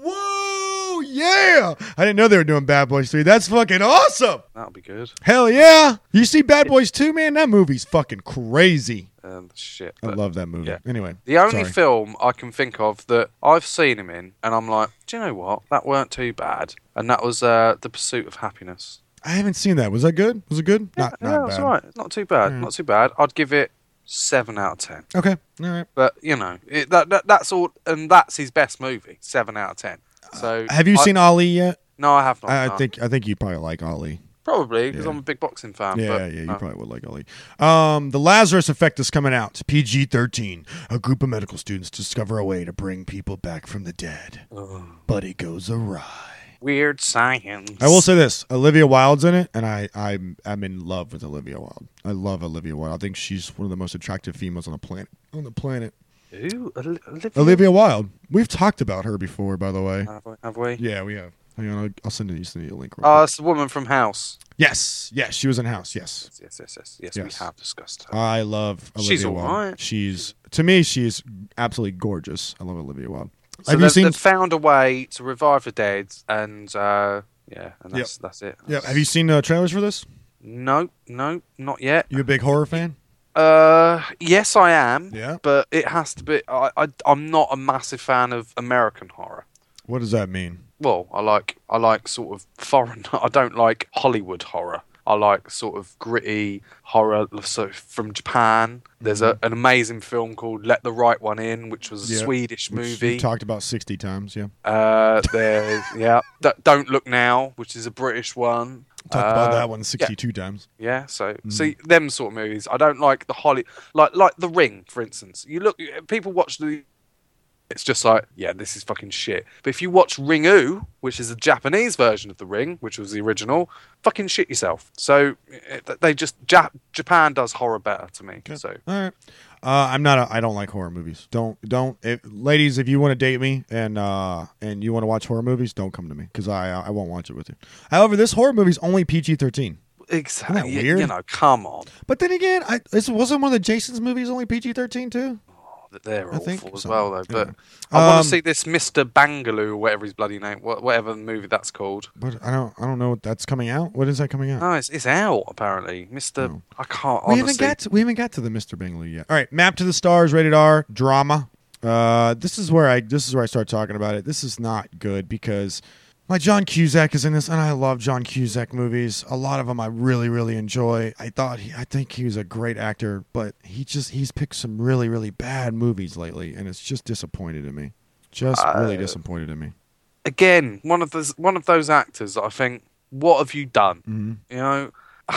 Whoa! Yeah! I didn't know they were doing Bad Boys three. That's fucking awesome. that'll be good. Hell yeah! You see Bad Boys two, man? That movie's fucking crazy. Um, shit. I but love that movie. yeah. Anyway, The only sorry. film I can think of that I've seen him in, and I'm like, do you know what? That weren't too bad, and that was uh, The Pursuit of Happiness. I haven't seen that. Was that good? Was it good? not yeah, not that's bad. all right. Not too bad. Mm. Not too bad. I'd give it seven out of ten. Okay. All right. But you know, it, that, that that's all, and that's his best movie. Seven out of ten. So Have you I- seen Ali yet? No, I have not. I, I no. think I think you probably like Ali. probably because Yeah. I'm a big boxing fan. Yeah, but, yeah, you no. probably would like Ali. Um, the Lazarus Effect is coming out. P G thirteen. A group of medical students discover a way to bring people back from the dead, but it goes awry. Weird science. I will say this: Olivia Wilde's in it, and I, I'm, I'm in love with Olivia Wilde. I love Olivia Wilde. I think she's one of the most attractive females on the planet. On the planet, Ooh, Oli- Olivia. Olivia Wilde. We've talked about her before, by the way. Have we? Have we? Yeah, we have. Hang on, I'll, I'll send you send you a link. Real Oh, quick. it's the woman from House. Yes, yes, she was in House. Yes, Yes, yes, yes, yes. Yes. We have discussed her. I love Olivia She's all Wilde. right. She's to me, she's absolutely gorgeous. I love Olivia Wilde. So have they've, you seen? they've found a way to revive the dead, and uh, yeah, and that's that's it. Yeah, have you seen uh, trailers for this? No, no, not yet. You a big horror fan? Uh, yes, I am. Yeah. But it has to be. I, I I'm not a massive fan of American horror. What does that mean? Well, I like I like sort of foreign. I don't like Hollywood horror. I like sort of gritty horror. So from Japan, there's a, an amazing film called Let the Right One In, which was a Yeah, Swedish Which movie. you talked about sixty times. Yeah, Uh, there's yeah, D- Don't Look Now, which is a British one. talked about Uh, that one sixty-two times. Yeah, so Mm. see them sort of movies. I don't like the Holly, like like The Ring, for instance. You look, people watch the. It's just like, yeah, this is fucking shit. But if you watch Ringu, which is a Japanese version of The Ring, which was the original, fucking shit yourself. So it- they just Jap- Japan does horror better to me. So All right. Uh, I'm not. A, I don't like horror movies. Don't don't. If, ladies, if you want to date me and uh and you want to watch horror movies, don't come to me because I I won't watch it with you. However, this horror movie's only P G thirteen. exactly, Isn't that you, weird? you know, come on, But then again, I this wasn't one of the Jason's movies only P G thirteen too. they're I think awful as so. well though. But Yeah. I want Um, to see this Mister Bangaloo, or whatever his bloody name, wha- whatever movie that's called. But I don't I don't know what that's coming out. What is that coming out? No, it's, it's out apparently, Mister No. I can't. we honestly. haven't got to, we haven't got to the Mister Bingley yet. All right, Map to the Stars, rated R, drama. Uh, this is where I this is where I start talking about it. This is not good because my John Cusack is in this, and I love John Cusack movies. A lot of them I really really enjoy. I thought he, I think he was a great actor, but he just he's picked some really really bad movies lately, and it's just disappointed in me. Just really Uh, disappointed in me. Again, one of those one of those actors that I think, what have you done? Mhm. You know,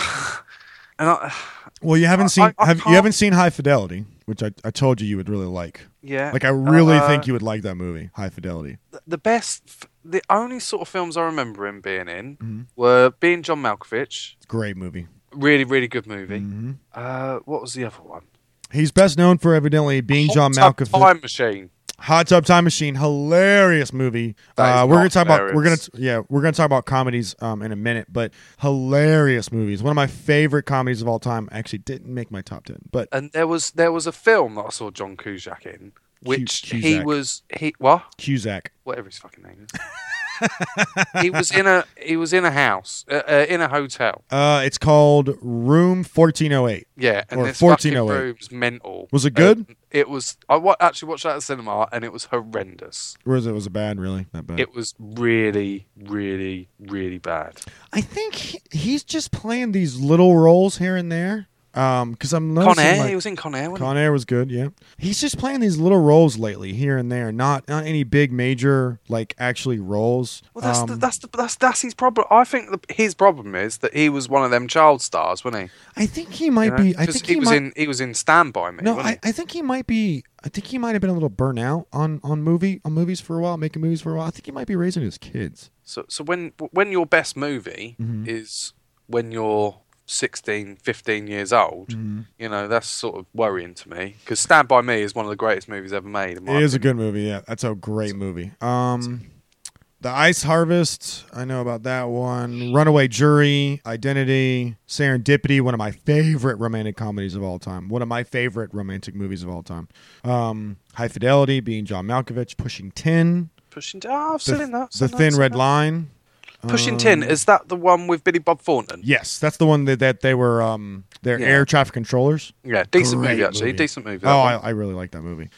and I, Well, you haven't I- seen I- I have, you can't- haven't seen High Fidelity, which I, I told you you would really like. yeah, Like I really uh, think you would like that movie, High Fidelity. the best, f- the only sort of films I remember him being in Mhm. were being John Malkovich. Great movie. Really, really good movie. Mhm. Uh, what was the other one? He's best known for evidently being John Hot Tub Malkovich. Time Machine. Hot Tub Time Machine, hilarious movie. That is Uh, we're gonna not talk about we're gonna hilarious. yeah we're gonna talk about comedies um, in a minute, but hilarious movies. One of my favorite comedies of all time. Actually, didn't make my top ten, but And there was there was a film that I saw John Cusack in, which he Cusack. was he what Cusack. whatever his fucking name is. he was in a he was in a house uh, uh, in a hotel. Uh, it's called Room fourteen oh eight. Yeah, and Or this fourteen fucking oh eight. room's mental. Was it good? Uh, it was. I wa- actually watched that at the cinema, and it was horrendous. Or is it was it bad? Really, not bad. It was really, really, really bad. I think he- he's just playing these little roles here and there. Um, because I'm Con noticing Air, like, he was in Con Air, wasn't Con Air was good, yeah. He's just playing these little roles lately, here and there, not not any big major like actually roles. he? Well, that's Um, the, that's the, that's that's his problem. I think the, his problem is that he was one of them child stars, wasn't he? I think he might You know? be. I 'Cause think he, he, was might. in he was in Stand By Me. no, wasn't I, I think he might be. I think he might have been a little burnt out on on movie on movies for a while, making movies for a while. I think he might be raising his kids. he? So so when when your best movie Mhm. is when you're sixteen, fifteen years old, Mhm. you know, that's sort of worrying to me because Stand By Me is one of the greatest movies ever made. In my It is a opinion. good movie. Yeah, that's a great movie. Um, The Ice Harvest. I know about that one. Runaway Jury. Identity. Serendipity. One of my favorite romantic comedies of all time. One of my favorite romantic movies of all time. Um, High Fidelity. Being John Malkovich. Pushing Tin. Pushing. Oh, I've The, seen that. the seen that, Thin seen Red that. Line. Pushing Um, Tin, is that the one with Billy Bob Thornton? Yes, that's the one that, that they were. Um, they're Yeah. air traffic controllers. Yeah, decent Great movie actually. movie. Decent movie. Oh, that I, one. I really like that movie.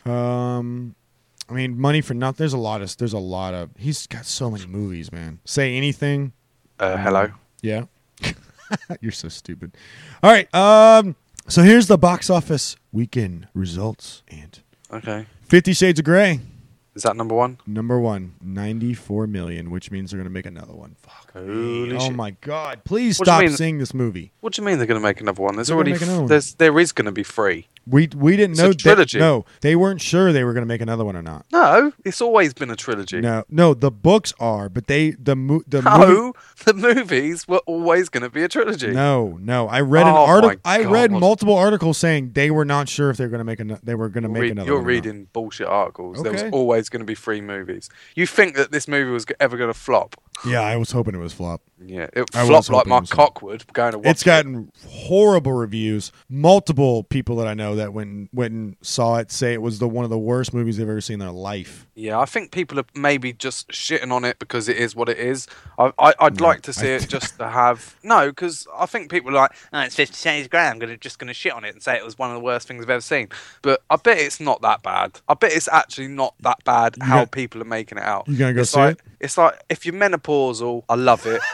Um, I mean, Money for Nothing. There's a lot of. There's a lot of. He's got so many movies, man. Say Anything. Uh, hello. Yeah. You're so stupid. All right. Um. So here's the box office weekend results. And Okay. Fifty Shades of Grey, Is that number one? number one, ninety-four million, which means they're gonna make another one. Fuck. Holy oh shit. my God! Please What do you stop mean? seeing this movie. What do you mean they're going to make another one? There's They're gonna already make another one. there's there is going to be three. We we didn't It's a know. That, trilogy. no, they weren't sure they were gonna make another one or not. No, it's always been a trilogy. No, no, the books are, but they the mo- the movie. No, the movies were always going to be a trilogy. No, no. I read an Oh, article. my I read God. multiple articles saying they were not sure if they were going to make an- they were going to make Read- another. You're one or not. reading bullshit articles. There was Okay. always going to be three movies. You think that this movie was ever going to flop? Yeah, I was hoping it was flop. Yeah, it I was flopped like hoping my it was flop. cock would going to watch It's gotten horrible reviews. Multiple people that I know that went went and saw it say it was the one of the worst movies they've ever seen in their life. it. Yeah, I think people are maybe just shitting on it because it is what it is. I, I, I'd No, like to see I- it just to have no, because I think people are like, oh, it's Fifty Shades of Grey. I'm gonna just gonna shit on it and say it was one of the worst things I've ever seen. But I bet it's not that bad. I bet it's actually not that bad. You How got- people are making it out. You gonna go it's see like, it? It's like if you're menopausal, I love it.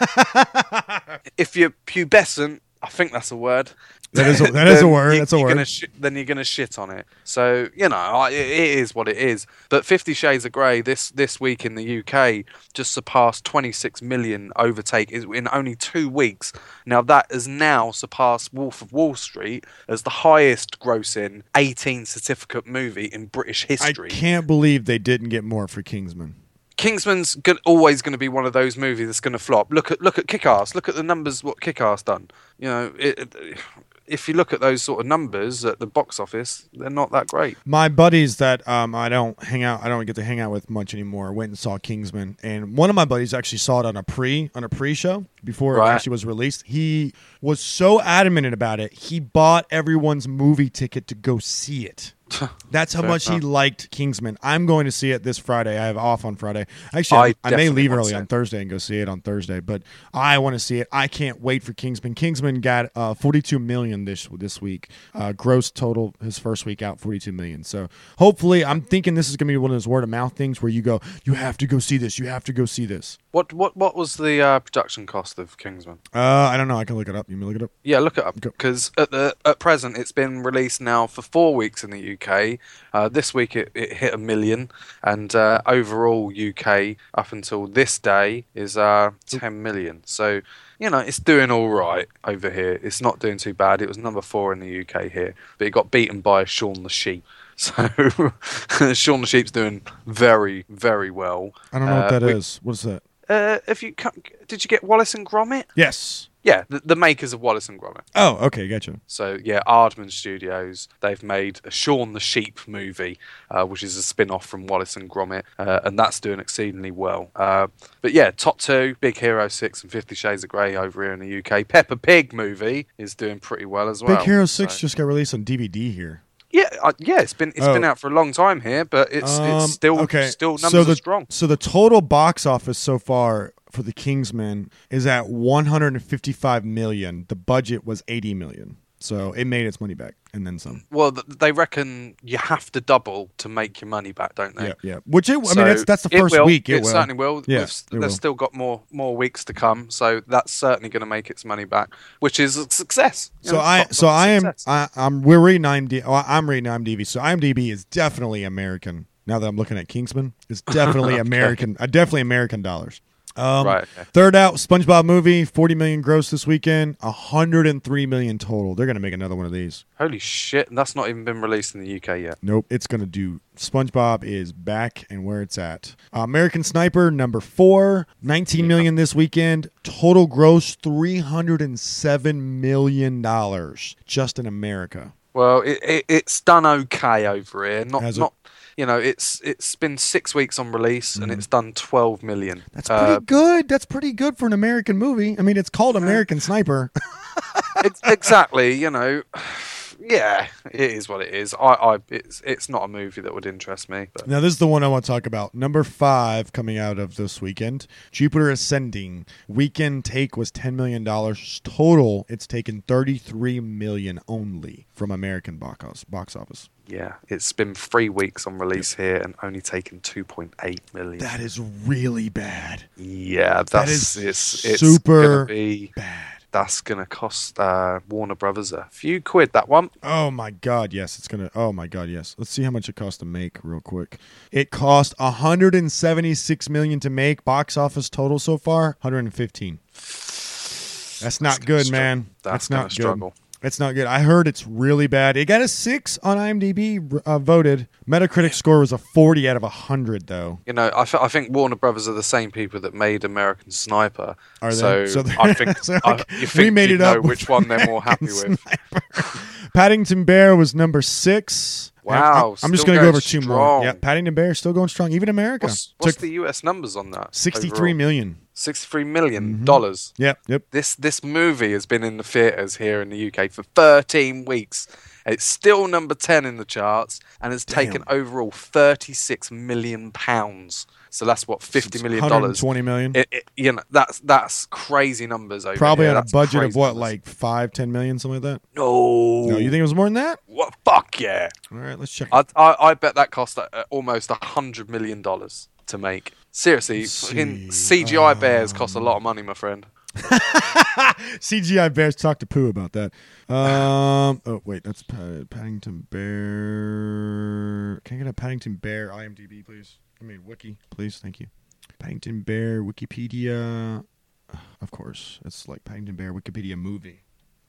If you're pubescent, I think that's a word. That is a- that is a then word, you- that's a you're word. Gonna sh- then you're gonna shit on it. So you know, I, it, it is what it is. But Fifty Shades of Grey this this week in the U K just surpassed twenty-six million overtake is- in only two weeks. Now that has now surpassed Wolf of Wall Street as the highest grossing eighteen certificate movie in British I history. can't believe they didn't get more for Kingsman. Kingsman's go- always going to be one of those movies that's going to flop. Look at look at Kick-Ass. Look at the numbers. What Kick-Ass done? You know, it, it, if you look at those sort of numbers at the box office, they're not that great. My buddies that um, I don't hang out, I don't get to hang out with much anymore, went and saw Kingsman, and one of my buddies actually saw it on a pre on a pre-show before Right. it actually was released. He was so adamant about it, he bought everyone's movie ticket to go see it. That's how Fair much he enough. liked Kingsman. I'm going to see it this Friday. I have off on Friday. Actually, I, I I may definitely leave want early to. on Thursday and go see it on Thursday, but I want to see it. I can't wait for Kingsman. Kingsman got uh, forty-two million this this week. Uh, gross total his first week out forty-two million. So hopefully, I'm thinking this is going to be one of those word of mouth things where you go, you have to go see this. You have to go see this. What what what was the uh, production cost of Kingsman? Uh, I don't know. I can look it up. You can look it up. Yeah, look it up Go. because at the at present it's been released now for four weeks in the U K. Uh, this week it, it hit a million, and uh, overall U K up until this day is uh, ten million. So you know it's doing all right over here. It's not doing too bad. It was number four in the U K here, but it got beaten by Shaun the Sheep. So Shaun the Sheep's doing very very well. I don't know what Uh, that we- is. What is that? Uh, if you cu- did you get Wallace and Gromit? Yes. Yeah, the, the makers of Wallace and Gromit. Oh, okay. Gotcha. So yeah, Aardman Studios. They've made a Shaun the Sheep movie, uh, which is a spin-off from Wallace and Gromit, uh, and that's doing exceedingly well. Uh, but yeah, top two: Big Hero Six and Fifty Shades of Grey over here in the U K. Peppa Pig movie is doing pretty well as well. Big Hero Six So- just got released on D V D here. yeah, uh, yeah, it's been it's Oh. been out for a long time here, but it's Um, it's still okay. still numbers so the, are strong. So the total box office so far for the Kingsman is at one hundred fifty-five million. The budget was eighty million. So it made its money back and then some. Well, th- they reckon you have to double to make your money back, don't they? Yeah, yeah. Which it, I So mean, that's that's the it first will. week. It, It, will. certainly will. Yeah, We've, it there's will. still got more more weeks to come, so that's certainly going to make its money back, which is a success. You So know, I, top- so top I am, success. I, I'm. We're reading IMDb. Well, I'm reading IMDb. So IMDb is definitely American. Now that I'm looking at Kingsman, it's definitely American. Uh, definitely American dollars. Um, Right, okay. Third out, SpongeBob movie, forty million gross this weekend, one hundred three million total. They're gonna make another one of these. Holy shit! That's not even been released in the U K yet. Nope, it's gonna do. SpongeBob is back and where it's at. Uh, American Sniper number four, nineteen million this weekend. Total gross three hundred seven million dollars just in America. Well, it, it it's done okay over here. Not Has it? not. You know, it's it's been six weeks on release and it's done twelve million. Mm-hmm. That's pretty Uh, good. That's pretty good for an American movie. I mean, it's called American Sniper. it's, exactly. You know, yeah, it is what it is. I, I it's it's not a movie that would interest me. But Now, this is the one I want to talk about. Number five coming out of this weekend, Jupiter Ascending. Weekend take was ten million dollars. Total, it's taken thirty-three million dollars only from American box box office. yeah, it's been three weeks on release here and only taken two point eight million. That is really bad. yeah, that's that is it's, it's super gonna be, bad. That's gonna cost uh, Warner Brothers a few quid. That one. Oh my god, yes, it's gonna oh my god, yes. Let's see how much it cost to make real quick. It cost one hundred seventy-six million dollars to make. Box office total so far, one hundred fifteen. That's not gonna good, str- man. that's not gonna good. struggle. It's not good. I heard it's really bad. It got a six on IMDb uh, voted. Metacritic score was a forty out of one hundred, though. You know, I, th- I think Warner Brothers are the same people that made American Sniper. Are they? So, So they're- I think, so, I, like, you we think made you it know up with which one they're more happy American with. Paddington Bear was number six. Wow, I'm, I'm just still going to go going over two more. strong. Yeah, Paddington Bear still going strong. Even America. What's, what's Took the U S numbers on that? sixty-three overall? million. sixty-three million dollars. Yep, yep. This this movie has been in the theaters here in the U K for thirteen weeks. It's still number ten in the charts and has taken overall thirty-six million pounds. So that's what fifty million one hundred dollars. twenty million. It, it, you know, that's that's crazy numbers over Probably here. on a That's budget of crazy what, numbers. like five, ten million, something like that? no, No, you think it was more than that? what? Fuck yeah! All right, let's check. I I, I bet that cost uh, almost a hundred million dollars to make. Seriously, Let's fucking see. C G I bears cost a lot of money, my friend. C G I Bears, talk to Pooh about that. Um. Oh wait, that's Pad- Paddington Bear. Can I get a Paddington Bear IMDb, please? I mean, wiki, please. Thank you. Paddington Bear Wikipedia. Of course, it's like Paddington Bear Wikipedia movie.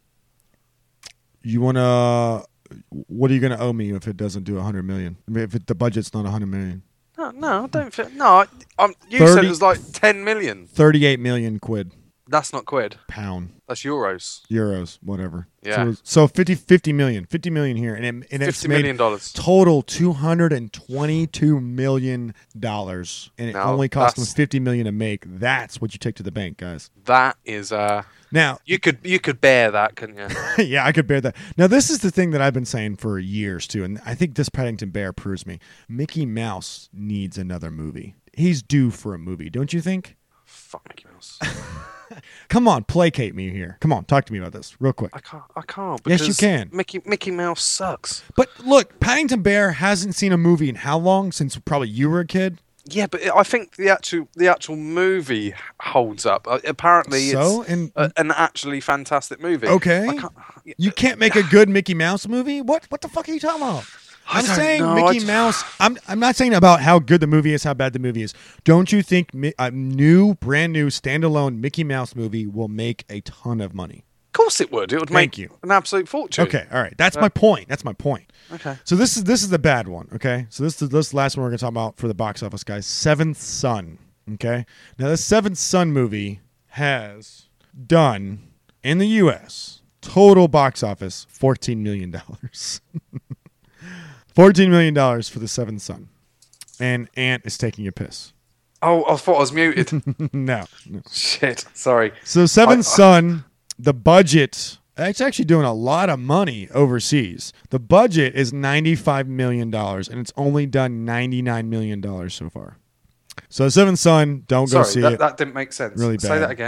You wanna? What are you gonna owe me if it doesn't do a hundred million? I mean, if it, the budget's not a hundred million, No, no, I don't think. No, I, um, you said thirty it was like ten million. thirty-eight million quid, That's not quid. pound, That's euros. euros, whatever. Yeah. So, so fifty, fifty million, fifty million here, and, it, and it's Fifty made million dollars. total two hundred twenty-two million dollars, and it Now, only cost them that's- fifty million to make. That's what you take to the bank, guys. That is. Uh, Now, you could you could bear that, couldn't you? yeah, I could bear that. Now, this is the thing that I've been saying for years too, and I think this Paddington Bear proves me. Mickey Mouse needs another movie. He's due for a movie, don't you think? Fuck Mickey Mouse. Come on, placate me here. Come on, talk to me about this real quick. I can't. I can't. Yes, you because can. Mickey Mickey Mouse sucks. But look, Paddington Bear hasn't seen a movie in how long? Since probably you were a kid. Yeah, but I think the actual the actual movie holds up. Uh, apparently, So? it's And- a, an actually fantastic movie. Okay. I can't, You can't make a good Mickey Mouse movie? What What the fuck are you talking about? I I'm don't saying know, Mickey I d- Mouse. I'm I'm not saying about how good the movie is, how bad the movie is. Don't you think mi- a new, brand new, standalone Mickey Mouse movie will make a ton of money? Of course, it would. It would Thank make you. an absolute fortune. Okay, all right. That's my point. That's my point. Okay. So this is this is the bad one. Okay, so this is this is the last one we're gonna talk about for the box office, guys. Seventh Son. Okay, now the Seventh Son movie has done in the U S total box office fourteen million dollars. fourteen million dollars for the Seventh Son, and Ant is taking a piss. Oh, I thought I was muted. no, no. Shit. Sorry. So Seventh I- I- Son, the budget, it's actually doing a lot of money overseas. The budget is ninety-five million dollars, and it's only done ninety-nine million dollars so far. So Seventh Son, don't go Sorry, see that, it. that didn't make sense. Really Say bad. that again.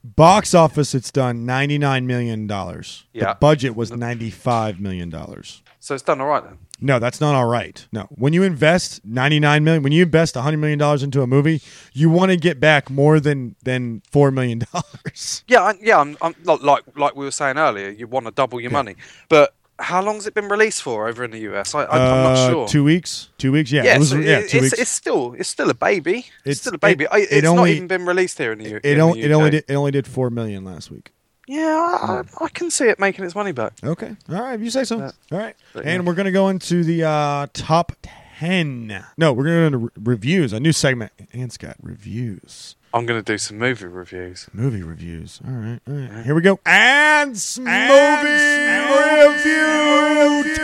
Box office, it's done ninety-nine million dollars. Yeah. The budget was ninety-five million dollars. So it's done all right then. No, that's not all right. No. When you invest ninety-nine million dollars, when you invest one hundred million dollars into a movie, you want to get back more than than four million dollars. Yeah, I, yeah. I'm, I'm not like like we were saying earlier. You want to double your money, but how long's it been released for over in the U S? I, I, I'm not Uh, sure. Two weeks. Two weeks. Yeah. Yeah, it was, so yeah it- two it's, weeks. it's still it's still a baby. It's, It's- still a baby. it- I- it it's only- not even been released here in the U. it, in only, the it only U K. did it only did four million last week. Yeah, I, I can see it making its money back. Okay. All right. If you say so. Yeah. All right. But, And yeah. we're going to go into the uh, top ten. No, we're going to go into re- reviews. A new segment. Ant's got reviews. I'm gonna do some movie reviews. Movie reviews. All right. All right. Here we go. And movie review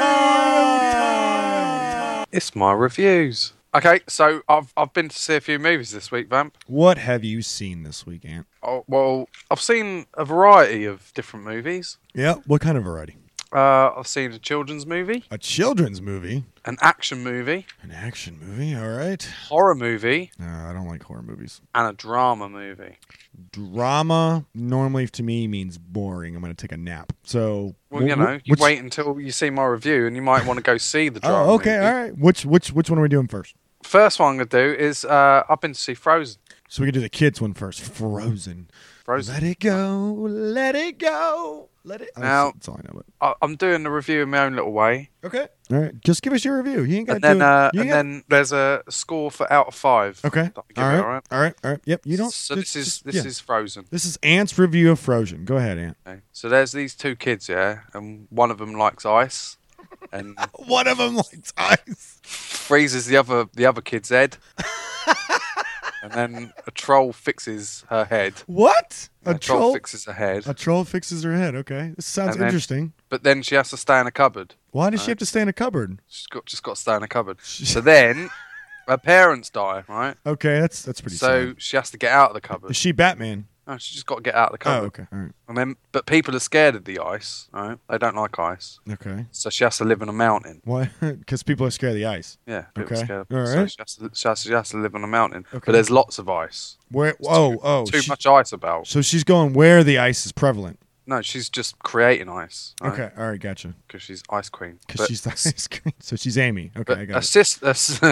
time. It's my reviews. Okay, so I've I've been to see a few movies this week, Vamp. What have you seen this week, Ant? Oh, well, I've seen a variety of different movies. Yeah. What kind of variety? Uh, I've seen a children's movie, A children's movie. an action movie, An action movie. All right. horror movie, No, I don't like horror movies. and a drama movie. Drama normally to me means boring. I'm going to take a nap. So, Well, you wh- know, wh- you which- wait until you see my review, and you might want to go see the drama. Oh, okay, movie. all right. Which which which one are we doing first? First one I'm gonna do is uh, I've been to see Frozen. So we can do the kids one first. Frozen. Frozen. Let it go. Let it go. Let it. Now- that's, that's all I know. I- I'm doing the review in my own little way, But. Okay. All right. Just give us your review. You ain't got and to then do it. uh, You and ain't then there's a score for out of five. got- okay. that I give All it, right. all right. All right. All right. Yep. You don't. So just- this is just- this yeah. is Frozen. This is Ant's review of Frozen. Go ahead, Ant. Okay. So there's these two kids, yeah, and one of them likes ice, and One of them likes ice. freezes the other the other kid's head, and then a troll fixes her head. What? A A troll troll. fixes her head, A troll fixes her head. Okay. This sounds And then- interesting. but then she has to stay in a cupboard. Why does she have to stay in a cupboard? She's got just got to stay in a cupboard. So then her parents die, right? Okay, that's that's pretty. So sad. she has to get out of the cupboard. Is she Batman? No, she just got to get out of the Oh, cupboard. okay. All right. And then, but people are scared of the ice, right? They don't like ice, Okay. so she has to live on a mountain. Why? Because people are scared of the ice. Yeah, people Okay. are scared. All So right. she has, to, she, has to, she has to live on a mountain, Okay. but there's lots of ice. Where? Oh, oh. Too she- much ice about. So she's going where the ice is prevalent. No, she's just creating ice. Right? Okay. All right. Gotcha. Because she's ice queen. Because But- she's the ice cream. So she's Amy. Okay. But I a got it. sis, a s-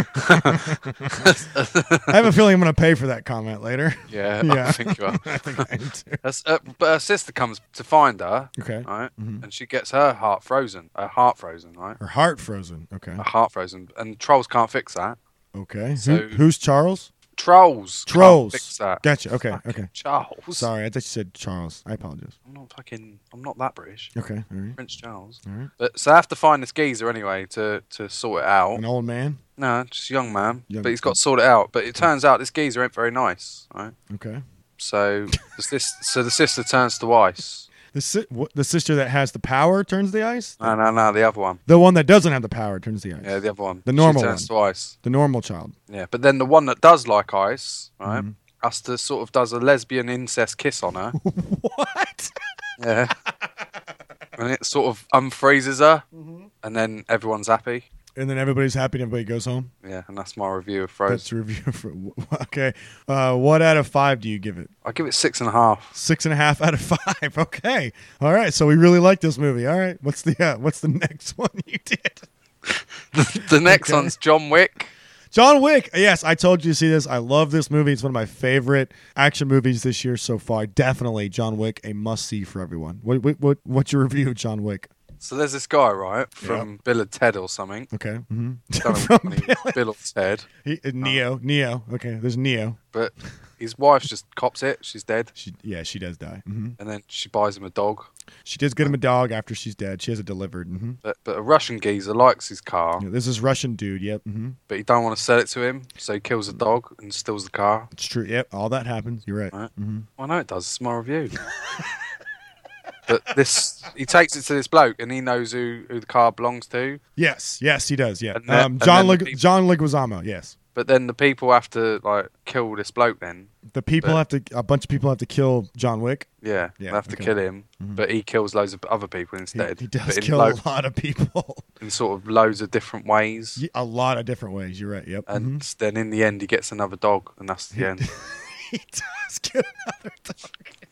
I have a feeling I'm going to pay for that comment later. yeah, Yeah. I think you are. I think I need to. Her s- uh, but her sister comes to find her, Okay. right? Mhm. And she gets her heart frozen. Her heart frozen, right? Her heart frozen. Okay. Her heart frozen. And trolls can't fix that. Okay. So- Who, who's Charles? Trolls. Trolls. Can't fix that. Gotcha. Okay. Fucking Okay. Charles. Sorry, I thought you said Charles. I apologize. I'm not fucking. I'm not that British. Okay. All right. Prince Charles. All right. But so I have to find this geezer anyway to to sort it out. An old man. No, just a young man. Young- But he's got to sort it out. But it turns out this geezer ain't very nice, right? Okay. So the sis- so the sister turns to ice. The si- what, the sister that has the power turns the ice. No, no, no, the other one. The one that doesn't have the power turns the ice. Yeah, the other one. The normal she turns one. to ice. The normal child. Yeah, but then the one that does like ice, right? Mhm. Us to sort of does a lesbian incest kiss on her. What? Yeah. And it sort of unfreezes her, Mm-hmm. and then everyone's happy. And then everybody's happy and everybody goes home. Yeah, and that's my review of Frozen. That's a review for okay. Uh, what out of five do you give it? I give it six and a half. Six and a half out of five. Okay. All right. So we really like this movie. All right. What's the uh, what's the next one you did? the, the next Okay. one's John Wick. John Wick. Yes, I told you to see this. I love this movie. It's one of my favorite action movies this year so far. Definitely John Wick, a must see for everyone. What what, what what's your review of John Wick? So there's this guy, right, from Bill and Ted or something. Okay. Mm-hmm. Don't know From which one he- Bill or Ted. He, uh, Neo. Neo. Okay. There's Neo. But his wife just cops it. She's dead. She yeah, she does die. hmm And then she buys him a dog. She does get him a dog after she's dead. She has it delivered. hmm But, but a Russian geezer likes his car, Yeah, this is Russian dude. Yep. hmm but he don't want to sell it to him. So he kills the dog and steals the car. It's true. Yep. All that happens. You're right. Right. hmm I know it does. It's my review. But this, he takes it to this bloke, and he knows who, who the car belongs to. Yes. Yes, he does. Yeah. And then- um, and John then the Leg- people- John Leguizamo. Yes. But then the people have to like kill this bloke. Then, The people But- have to. A bunch of people have to kill John Wick. yeah, Yeah, they have to okay. kill him. Mhm. But he kills loads of other people He, instead. he does but in, kill lo- a lot of people. in sort of loads of different ways. Ye- a lot of different ways. You're right. Yep. And Mhm. then in the end, he gets another dog, and that's the end. He does get another dog.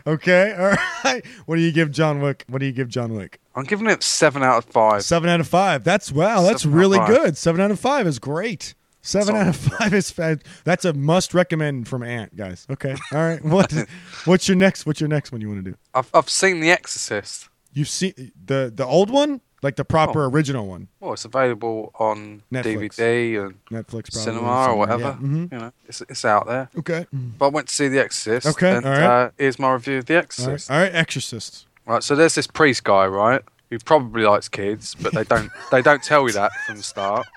Okay, all right. What do you give John Wick? What do you give John Wick? I'm giving it seven out of five. Seven out of five. That's wow. That's Seven out of really five. good. Seven out of five is great. Seven That's out of five is fa- that's a must recommend from Ant, guys. Okay, all right. What what's your next? What's your next one you want to do? I've I've seen The Exorcist. You've seen the the old one, like the proper Oh. original one, Well, it's available on Netflix. D V D and Netflix, probably, cinema or somewhere. whatever. Yeah. Mhm. You know, it's it's out there. Okay. But I went to see The Exorcist. Okay, And, all right. uh, here's my review of The All right. Exorcist. All right. Exorcist. Right, so there's this priest guy, right, who probably likes kids, but they don't they don't tell you that from the start.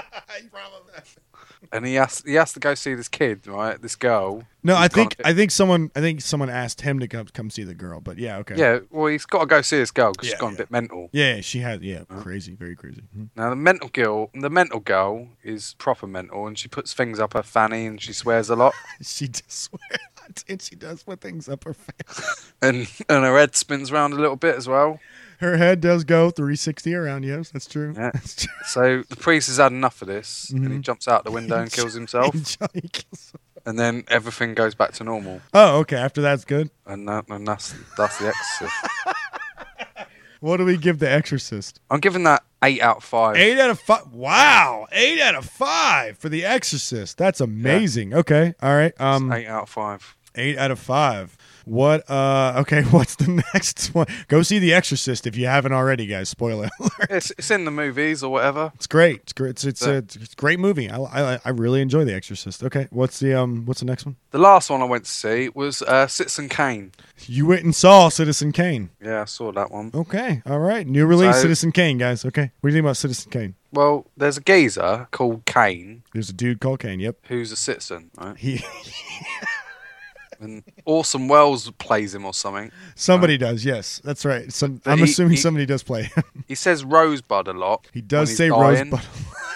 And he has he has to go see this kid, right? This girl. No, who's I gone think a bit- I think someone I think someone asked him to come come see the girl, but yeah, okay. Yeah, well, he's got to go see this girl because Yeah, she's gone yeah. a bit mental. Yeah, yeah, she had yeah, crazy, very crazy. Mhm. Now the mental girl, the mental girl is proper mental, and she puts things up her fanny and she swears a lot, She does swear, and she does put things up her face. and and her head spins around a little bit as well. Her head does go three sixty around. Yes, that's true. Yeah. That's true. So the priest has had enough of this, and he Mhm. jumps out the window and kills himself, Johnny kills- and then everything goes back to normal, Oh, okay. After that's good. and that, and that's that's the Exorcist. What do we give The Exorcist? I'm giving that eight out of five. Eight out of five. Wow, eight out of five for The Exorcist. That's amazing. Okay, all right. Um, eight out of five. eight out of five. What? Uh, okay. What's the next one? Go see The Exorcist if you haven't already, guys. Spoiler alert. It's it's in the movies or whatever. It's great. It's great. It's it's, Yeah. a, it's a great movie. I, I I really enjoy The Exorcist. Okay. What's the um? What's the next one? The last one I went to see was uh, Citizen Kane. You went and saw Citizen Kane. Yeah, I saw that one. Okay. All right. New release So- Citizen Kane, guys. Okay. What do you think about Citizen Kane? Well, there's a geezer called Kane There's a dude called Kane. Yep. who's a citizen, right? He And Orson Welles plays him or something. somebody does. Yes, that's right. Some, But I'm he- assuming he- somebody does play him. He says Rosebud a lot. He when does he's say dying. Rosebud.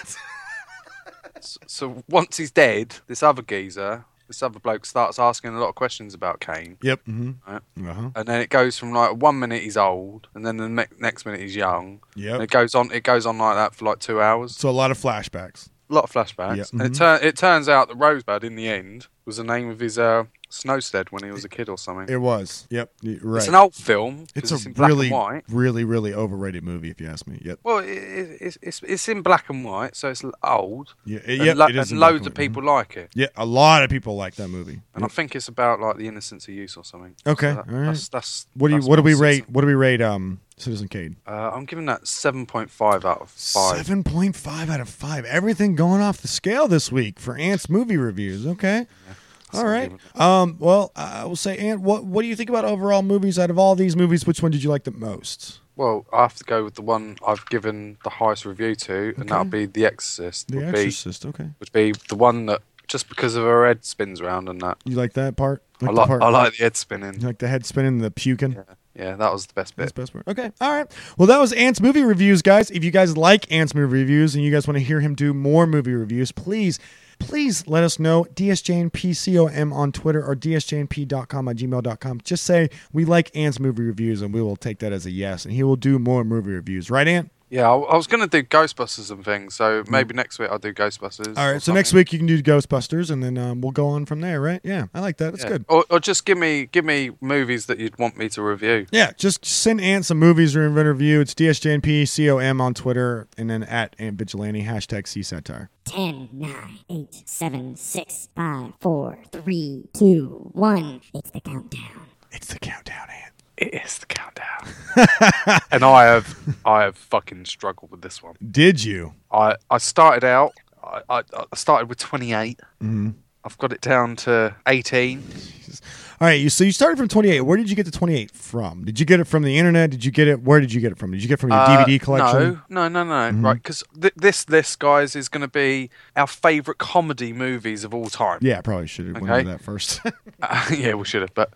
So, so once he's dead, this other geezer, this other bloke starts asking a lot of questions about Kane. Yep. Mm-hmm. Right. Uh-huh. And then it goes from like one minute he's old, and then the me- next minute he's young. And Yep. it goes on. It goes on like that for like two hours. So a lot of flashbacks. A lot of flashbacks. Yep. And it Mhm. turn it turns out that Rosebud in the end was the name of his uh, snowstead when he was a kid or something. It was. Yep. y- Right. It's an old film. 'cause It's It's, a in black really, and white. really, really overrated movie, if you ask me. Yep. Well, it, it, it's, it's it's in black and white, so it's l- old. Yeah. And, Yep. lo- it is and in black loads of and white. people like it. Mhm. Yeah. A lot of people like that movie. And Yep. I think it's about like the innocence of use or something. Okay, So that- all right. That's, that's What do you? that's What do my we rate? Citizen- What do we rate? Um, Citizen Kane. Uh, I'm giving that seven point five out of five. Seven point five out of five. Everything going off the scale this week for Ant's movie reviews. Okay. That's All what I'm right. giving it. Um. Well, I will say, Ant. What What do you think about overall movies? Out of all these movies, which one did you like the most? Well, I have to go with the one I've given the highest review to, and Okay. that'll be The Exorcist. The would Exorcist. Okay. be would be the one that just because of her head spins around and that. You like that part? I the like part- I like the head spinning. You like the head spinning, the puking. Yeah, yeah, that was the best That's bit. the best part. Okay. All right. Well, that was Ant's movie reviews, guys. If you guys like Ant's movie reviews and you guys want to hear him do more movie reviews, please, please let us know. D S J N P C O M on Twitter or D S J N P dot com at gmail dot com. Just say we like Ant's movie reviews and we will take that as a yes. And he will do more movie reviews. Right, Ant? Yeah, I, I was going to do Ghostbusters and things, so maybe next week I'll do Ghostbusters. Mm. All or right. So next something. week you can do Ghostbusters and then um, we'll go on from there, right? Yeah. I like that. That's Yeah. good. Or, or just give me give me movies that you'd want me to review. Yeah, just send Ant some movies or review. It's D S J N P C O M on Twitter and then at Ant Vigilante, hashtag C Satire. Ten, nine, eight, seven, six, five, four, three, two, one. It's the countdown. It's the countdown, Ant. It is the countdown. And I have I have fucking struggled with this one. Did you? I, I started out I, I, I started with twenty-eight. Mm-hmm. I've got it down to eighteen. All right, you so you started from twenty-eight. Where did you get the twenty-eight from? Did you get it from the internet? Did you get it? Where did you get it from? Did you get it from your Uh, D V D collection? No, no, no, no. Mhm. Right, because th- this list, guys, is going to be our favourite comedy movies of all time. Yeah, I probably should have went Okay. over that first. Uh, yeah, we should have. But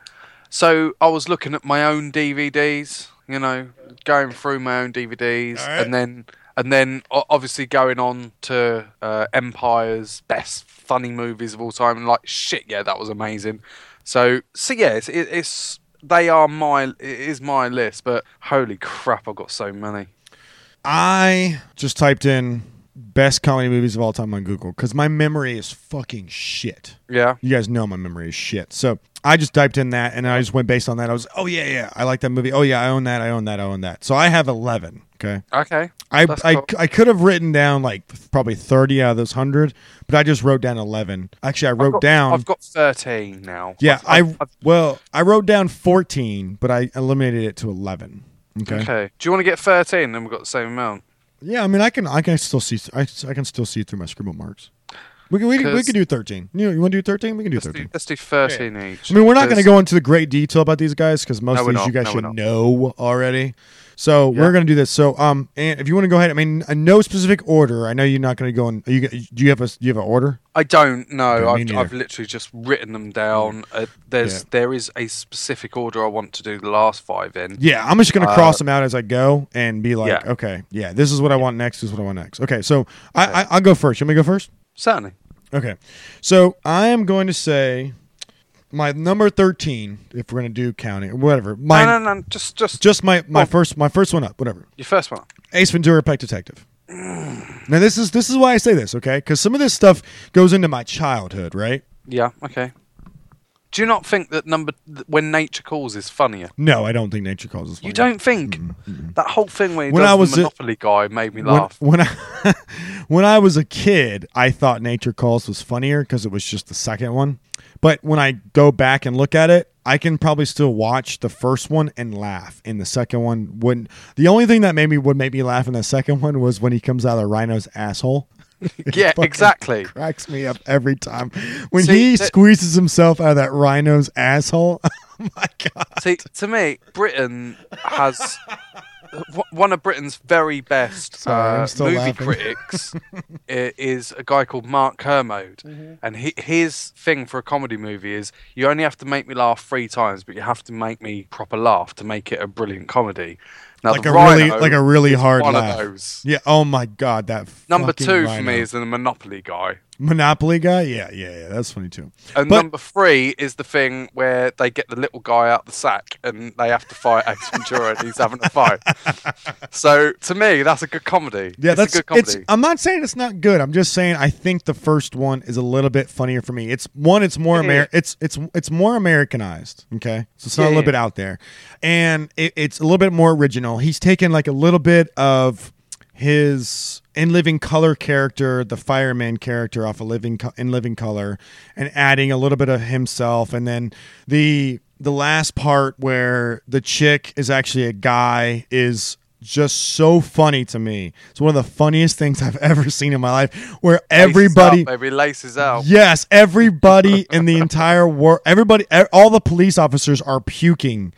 so I was looking at my own D V Ds, you know, going through my own D V Ds, All right. and then and then o- obviously going on to uh, Empire's best funny movies of all time, and like shit, yeah, that was amazing. So so yeah, it's, it, it's they are my it is my list, but holy crap, I've got so many. I just typed in best comedy movies of all time on Google because my memory is fucking shit. Yeah. You guys know my memory is shit. So I just typed in that and I just went based on that. I was, oh, yeah, yeah, I like that movie. Oh, yeah, I own that. I own that. I own that. So I have eleven. Okay. Okay. I, That's I, cool. I could have written down like probably thirty out of those one hundred, but I just wrote down eleven. Actually, I wrote I've got, down. I've got thirteen now. Yeah, I've, I've, I well, I wrote down fourteen, but I eliminated it to eleven. Okay. Okay. Do you want to get thirteen? Then we've got the same amount. Yeah, I mean, I can, I can still see, I, I can still see through my scribble marks. We can, we can, we 'Cause- can do thirteen. You know, you want to do thirteen? We can do Let's do, thirteen. let's do thirteen each. I mean, we're not going to 'cause- go into the great detail about these guys because most No, of we're these not. you guys No, should we're not. know already. So Yeah. we're going to do this. So, um, and if you want to go ahead, I mean, in no specific order. I know you're not going to go in. Are you, do you have a, do you have an order? I don't know. Okay, me I've, neither. I've literally just written them down. Uh, there's Yeah. there is a specific order I want to do the last five in. Yeah, I'm just going to Uh, cross them out as I go and be like, Yeah. okay, yeah, this is what I want next. This is what I want next. Okay, so I, I, I'll go first. You want me to go first? Certainly. Okay, so I am going to say my number thirteen. If we're going to do counting or whatever, my no, no, no. Just just just my my Well- first my first one up, whatever. your first one. Ace Ventura: Pet Detective. Now this is this is why I say this, okay? Because some of this stuff goes into my childhood, right? Yeah. Okay. Do you not think that number th- when nature calls is funnier? No, I don't think Nature Calls is funny. You don't think that whole thing where he When does I was the a- Monopoly guy made me when, laugh. when I when I was a kid, I thought Nature Calls was funnier because it was just the second one. But when I go back and look at it, I can probably still watch the first one and laugh. In the second one, when the only thing that made me would make me laugh in the second one was when he comes out of the rhino's asshole. Yeah, fucking exactly. Cracks me up every time when See, he that- squeezes himself out of that rhino's asshole. Oh my god! See, to me, Britain has w- one of Britain's very best Sorry, I'm uh, still movie laughing. critics i- is a guy called Mark Kermode, Mm-hmm. and he, his thing for a comedy movie is you only have to make me laugh three times, but you have to make me proper laugh to make it a brilliant comedy. Now, Like the a really, Rhino like a really is hard one laugh. of those. Yeah. Oh my god, that Number fucking two for rhino. me is the Monopoly guy. Monopoly guy. Yeah, yeah, yeah. That's funny too. And But- number three is the thing where they get the little guy out the sack and they have to fight Ace Ventura and he's having a fight. So to me, that's a good comedy. Yeah, it's that's a good comedy. it's. I'm not saying it's not good. I'm just saying I think the first one is a little bit funnier for me. It's one. It's more Yeah, Amer- yeah. It's it's it's more Americanized. Okay, so it's not Yeah, a little yeah. bit out there, and it, it's a little bit more original. He's taken like a little bit of his In Living Color character, the fireman character off of Living Co- In Living Color, and adding a little bit of himself, and then the the last part where the chick is actually a guy is just so funny to me. It's one of the funniest things I've ever seen in my life. Where Laces everybody, up, baby, laces out. yes, everybody in the entire world, everybody, e- all the police officers are puking.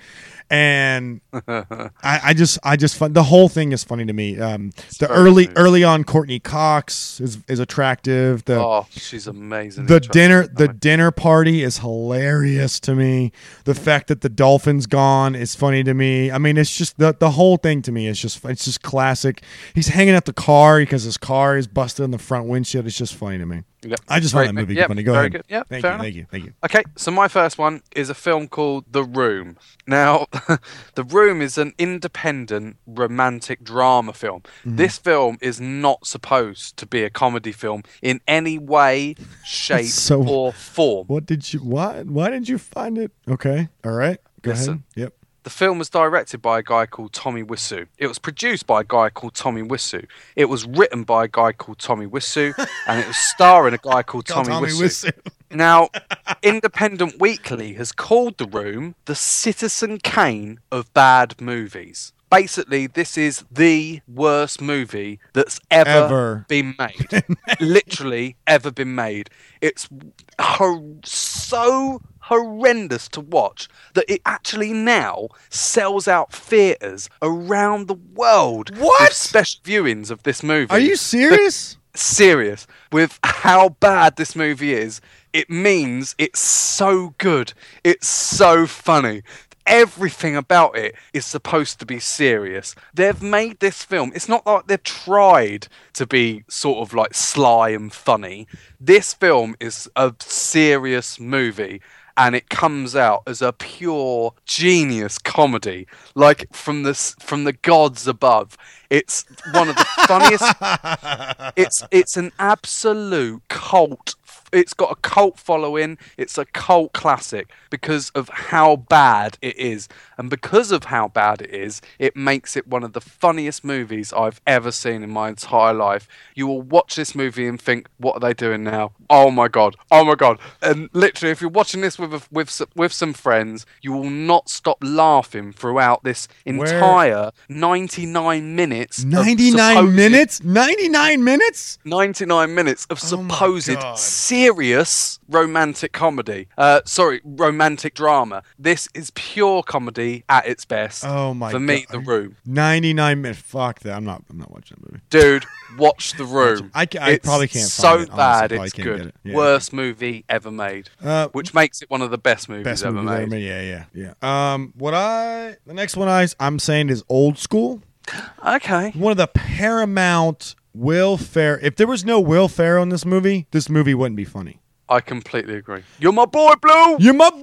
And I, I just, I just, fun, the whole thing is funny to me. Um, the very early, funny. early on, Courtney Cox is is attractive. The Oh, she's amazing. the Interesting. dinner, the dinner party is hilarious to me. The fact that the dolphin's gone is funny to me. I mean, it's just the the whole thing to me is just, it's just classic. He's hanging out the car because his car is busted in the front windshield. It's just funny to me. Yep. I just Great find that pick. movie Yep, funny. Go very ahead. good. Yep, thank fair you, enough. thank you, thank you. Okay, so my first one is a film called The Room. Now, The Room is an independent romantic drama film. Mm-hmm. This film is not supposed to be a comedy film in any way, shape, So- or form. What did you? Why? Why did you find it? Okay, all right. Go ahead. Listen. Yep. The film was directed by a guy called Tommy Wiseau. It was produced by a guy called Tommy Wiseau. It was written by a guy called Tommy Wiseau, and it was starring a guy called Tommy, Tommy Wiseau. Wiseau. Now, Independent Weekly has called The Room the Citizen Kane of bad movies. Basically, this is the worst movie that's ever, Ever. been made. Literally ever been made. It's hor- so horrendous to watch that it actually now sells out theatres around the world What? with special viewings of this movie. Are you serious? Serious with how bad this movie is? It means it's so good. It's so funny. Everything about it is supposed to be serious. They've made this film. It's not like they've tried to be sort of like sly and funny. This film is a serious movie. And it comes out as a pure genius comedy, like from the s- from the gods above. It's one of the funniest. It's it's an absolute cult. It's got a cult following. It's a cult classic because of how bad it is. And because of how bad it is, it makes it one of the funniest movies I've ever seen in my entire life. You will watch this movie and think, what are they doing now? Oh my God. Oh my God. And literally, if you're watching this with a, with s- with some friends, you will not stop laughing throughout this entire ninety-nine minutes. of ninety-nine supposed- minutes? ninety-nine minutes? ninety-nine minutes of Oh my supposed God. serious romantic comedy. Uh, sorry, romantic drama. This is pure comedy at its best. Oh my For me, God. The Room. ninety-nine minutes. Fuck that. I'm not I'm not watching that movie. Dude, watch The Room. I ca- I It's probably can't so find it, honestly. bad, Probably it's can't good. get it. Yeah. Worst movie ever made. Uh, Which makes it one of the best movies Best ever movie made. ever made. Yeah, yeah, yeah. Um, what I the next one I I'm saying is Old School. Okay. One of the Paramount Will Ferrell. If there was no Will Ferrell in this movie, this movie wouldn't be funny. I completely agree. You're my boy, Blue! You're my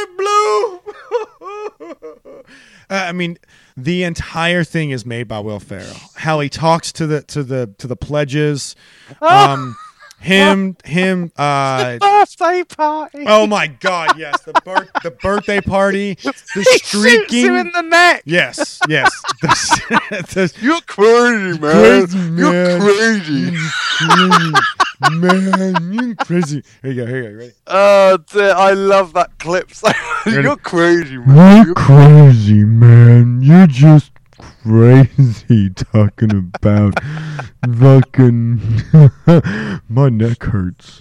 boy, Blue. uh, I mean, the entire thing is made by Will Ferrell. How he talks to the to the to the pledges. Um, him him. Uh, Birthday party! oh my God! Yes, the birth the birthday party. The He shoots streaking. him in the neck! Yes, yes. The- the- You're crazy, man. Crazy, You're man. crazy. man, you crazy. Here you go. Here you go. Ready? Oh, dear, I love that clip. Ready? You're crazy, man. You're crazy, man. You're just crazy talking about fucking. My neck hurts.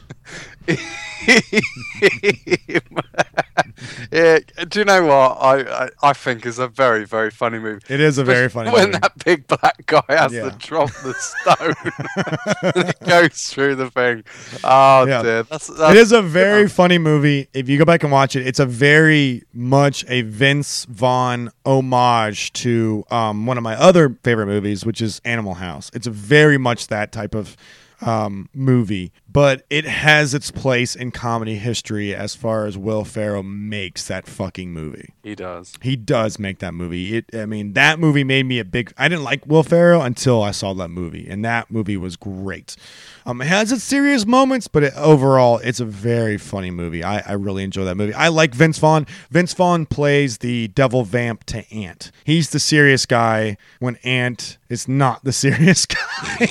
Yeah, do you know what I, I I think is a very very funny movie. It is a very funny when movie. that big black guy has Yeah. to drop the stone and it goes through the thing. Oh Yeah. dear, that's, that's It is a very funny movie. If you go back and watch it, it's a very much a Vince Vaughn homage to um, one of my other favorite movies, which is Animal House. It's a very much that type of um, movie, but it has its place in comedy history as far as Will Ferrell makes that fucking movie. he does. He does make that movie. It, I mean, that movie made me a big. I didn't like Will Ferrell until I saw that movie, and that movie was great. Um, it has its serious moments, but it, overall, it's a very funny movie. I, I really enjoy that movie. I like Vince Vaughn. Vince Vaughn plays the devil vamp to Ant. He's the serious guy when Ant is not the serious guy.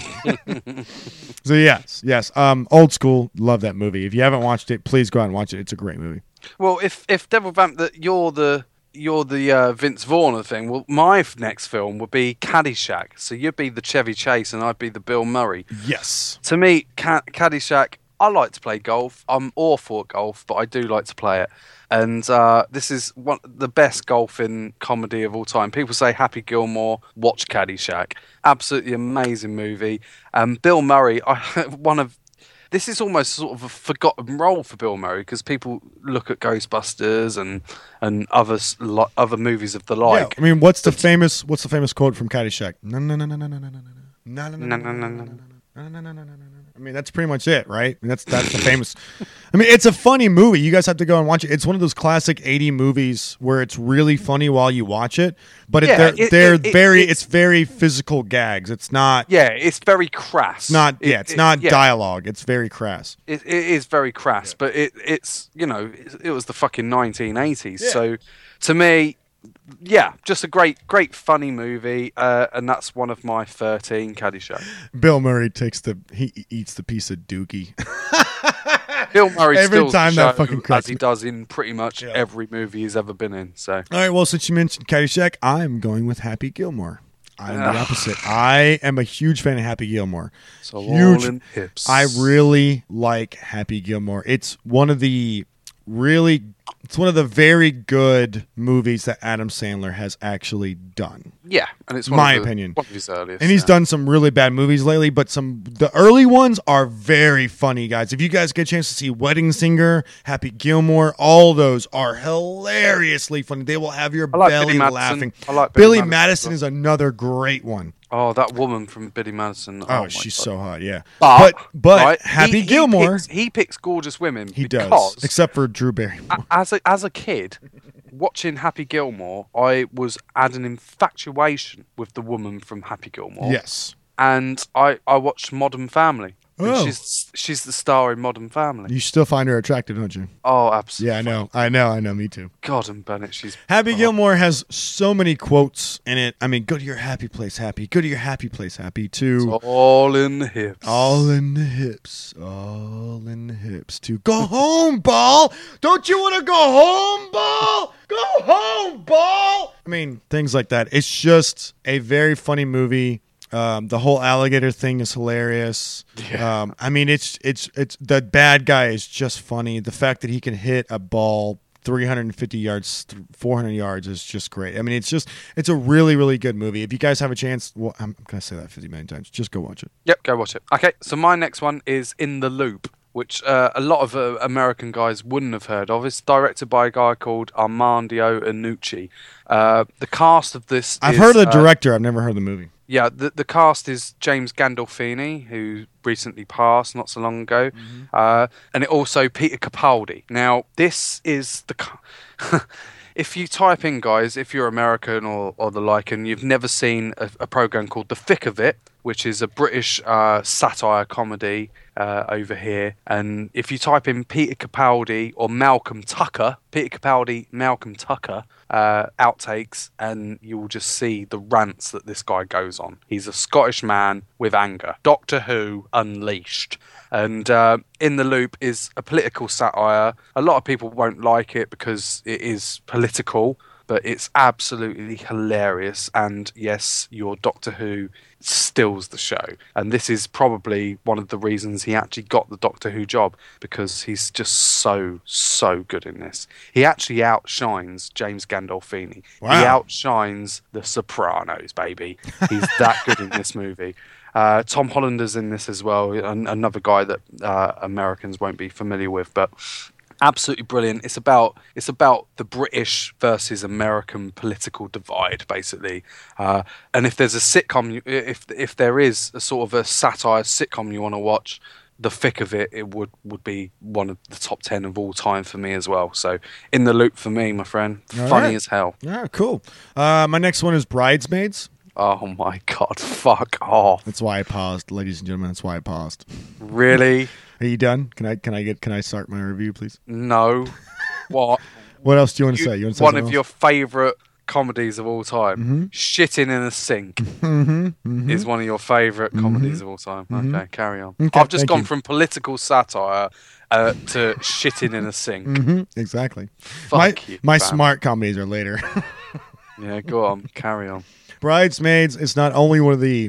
So yes, yes. Um, Old School, love that movie. If you haven't watched it, please go out and watch it. It's a great movie. Well, if if Devil Vamp that you're the you're the uh, Vince Vaughn of the thing. Well, my f- next film would be Caddyshack. So you'd be the Chevy Chase and I'd be the Bill Murray. Yes. To me, Ca- Caddyshack. I like to play golf. I'm awful at golf, but I do like to play it. And uh, this is one the best golfing comedy of all time. People say Happy Gilmore, watch Caddyshack. Absolutely amazing movie. Um, Bill Murray, I, one of this is almost sort of a forgotten role for Bill Murray because people look at Ghostbusters and and other s- lo- other movies of the like. Yeah, I mean, what's the famous what's the famous quote from Caddyshack? No, no, no, no, no, no, no, no, no, no, No, no, no, no, no. no, no, no, no, no, no. I mean, that's pretty much it, right? I mean, that's that's the famous. I mean, it's a funny movie. You guys have to go and watch it. It's one of those classic eighty movies where it's really funny while you watch it, but Yeah, it, they're it- they're it- it- very it's- it's very physical gags. It's not. Yeah, it's very crass. It's not. It- yeah, it's it- not yeah. dialogue. It's very crass. It, it is very crass, but it it's you know it, it was the fucking nineteen eighties. Yeah. So to me, yeah, just a great great funny movie, uh, and that's one of my thirteen Caddyshack. Bill Murray takes the he eats the piece of dookie. Bill Murray Every steals time the that show fucking cracks as he me. does in pretty much Yeah. every movie he's ever been in. So All right, well, since you mentioned Caddyshack, I'm going with Happy Gilmore. I'm the opposite. I am a huge fan of Happy Gilmore. so Huge. all in hips. I really like Happy Gilmore. It's one of the really, it's one of the very good movies that Adam Sandler has actually done. yeah, and it's one My of the- opinion. one of his earliest. And he's yeah. done some really bad movies lately, but some the early ones are very funny, guys. If you guys get a chance to see Wedding Singer, Happy Gilmore, all those are hilariously funny. They will have your I like belly Billy Madison. laughing. I like Billy Billy Madison Madison as is another great one. Oh, that woman from Billy Madison. Oh, my she's God. so hot, yeah. But But but right, Happy he, he Gilmore, picks, he picks gorgeous women. he because does, except for Drew Barrymore. a- as a as a kid, watching Happy Gilmore, I was had an infatuation with the woman from Happy Gilmore. Yes. And I, I watched Modern Family. And Oh. she's she's the star in Modern Family. You still find her attractive, don't you? Oh, absolutely. Yeah, I know. I know. I know. Me too. God and Bennett, she's Happy oh. Gilmore has so many quotes in it. I mean, go to your happy place, happy. Go to your happy place, happy. To all in the hips. all in the hips, all in the hips. To go home, ball. Don't you want to go home, ball? Go home, ball. I mean, things like that. It's just a very funny movie. Um, the whole alligator thing is hilarious. Yeah. Um, I mean, it's it's it's the bad guy is just funny. The fact that he can hit a ball three hundred fifty yards, four hundred yards is just great. I mean, it's just it's a really really good movie. If you guys have a chance, well, I'm gonna say that fifty million times. Just go watch it. Yep, go watch it. Okay, so my next one is In the Loop, which uh, a lot of uh, American guys wouldn't have heard of. It's directed by a guy called Armando Iannucci. Uh, the cast of this I've is, heard of the uh, director. I've never heard of the movie. Yeah, the the cast is James Gandolfini, who recently passed not so long ago, Mm-hmm. uh, and it also Peter Capaldi. Now, this is the. ca- If you type in, guys, if you're American or, or the like, and you've never seen a, a program called The Thick of It, which is a British uh, satire comedy uh, over here, and if you type in Peter Capaldi or Malcolm Tucker, Peter Capaldi, Malcolm Tucker, uh, outtakes, and you will just see the rants that this guy goes on. He's a Scottish man with anger. Doctor Who unleashed. And uh, In the Loop is a political satire. A lot of people won't like it because it is political, but it's absolutely hilarious. And yes, your Doctor Who steals the show. And this is probably one of the reasons he actually got the Doctor Who job, because he's just so, so good in this. He actually outshines James Gandolfini. Wow. He outshines The Sopranos, baby. He's that good in this movie. Uh, Tom Hollander's in this as well, an- another guy that uh, Americans won't be familiar with, but absolutely brilliant. It's about it's about the British versus American political divide, basically. Uh, and if there's a sitcom, you- if if there is a sort of a satire sitcom you want to watch, The Thick of It, it would, would be one of the top ten of all time for me as well. So In the Loop for me, my friend, All funny right. as hell. Yeah, cool. Uh, my next one is Bridesmaids. Oh my god, fuck off! That's why I paused, ladies and gentlemen. That's why I paused. Really? Are you done? Can I can I get can I start my review, please? No. What? What else do you want to You- say? You want to say one something of your favourite comedies of all time. Mm-hmm. Shitting in a Sink Mm-hmm. is one of your favourite comedies of all time. Okay, carry on. Okay, I've just thank gone you. from political satire uh, to shitting in a sink. Mm-hmm. Exactly. Fuck my you, my fam. smart comedies are later. Yeah, go on, carry on. Bridesmaids is not only one of the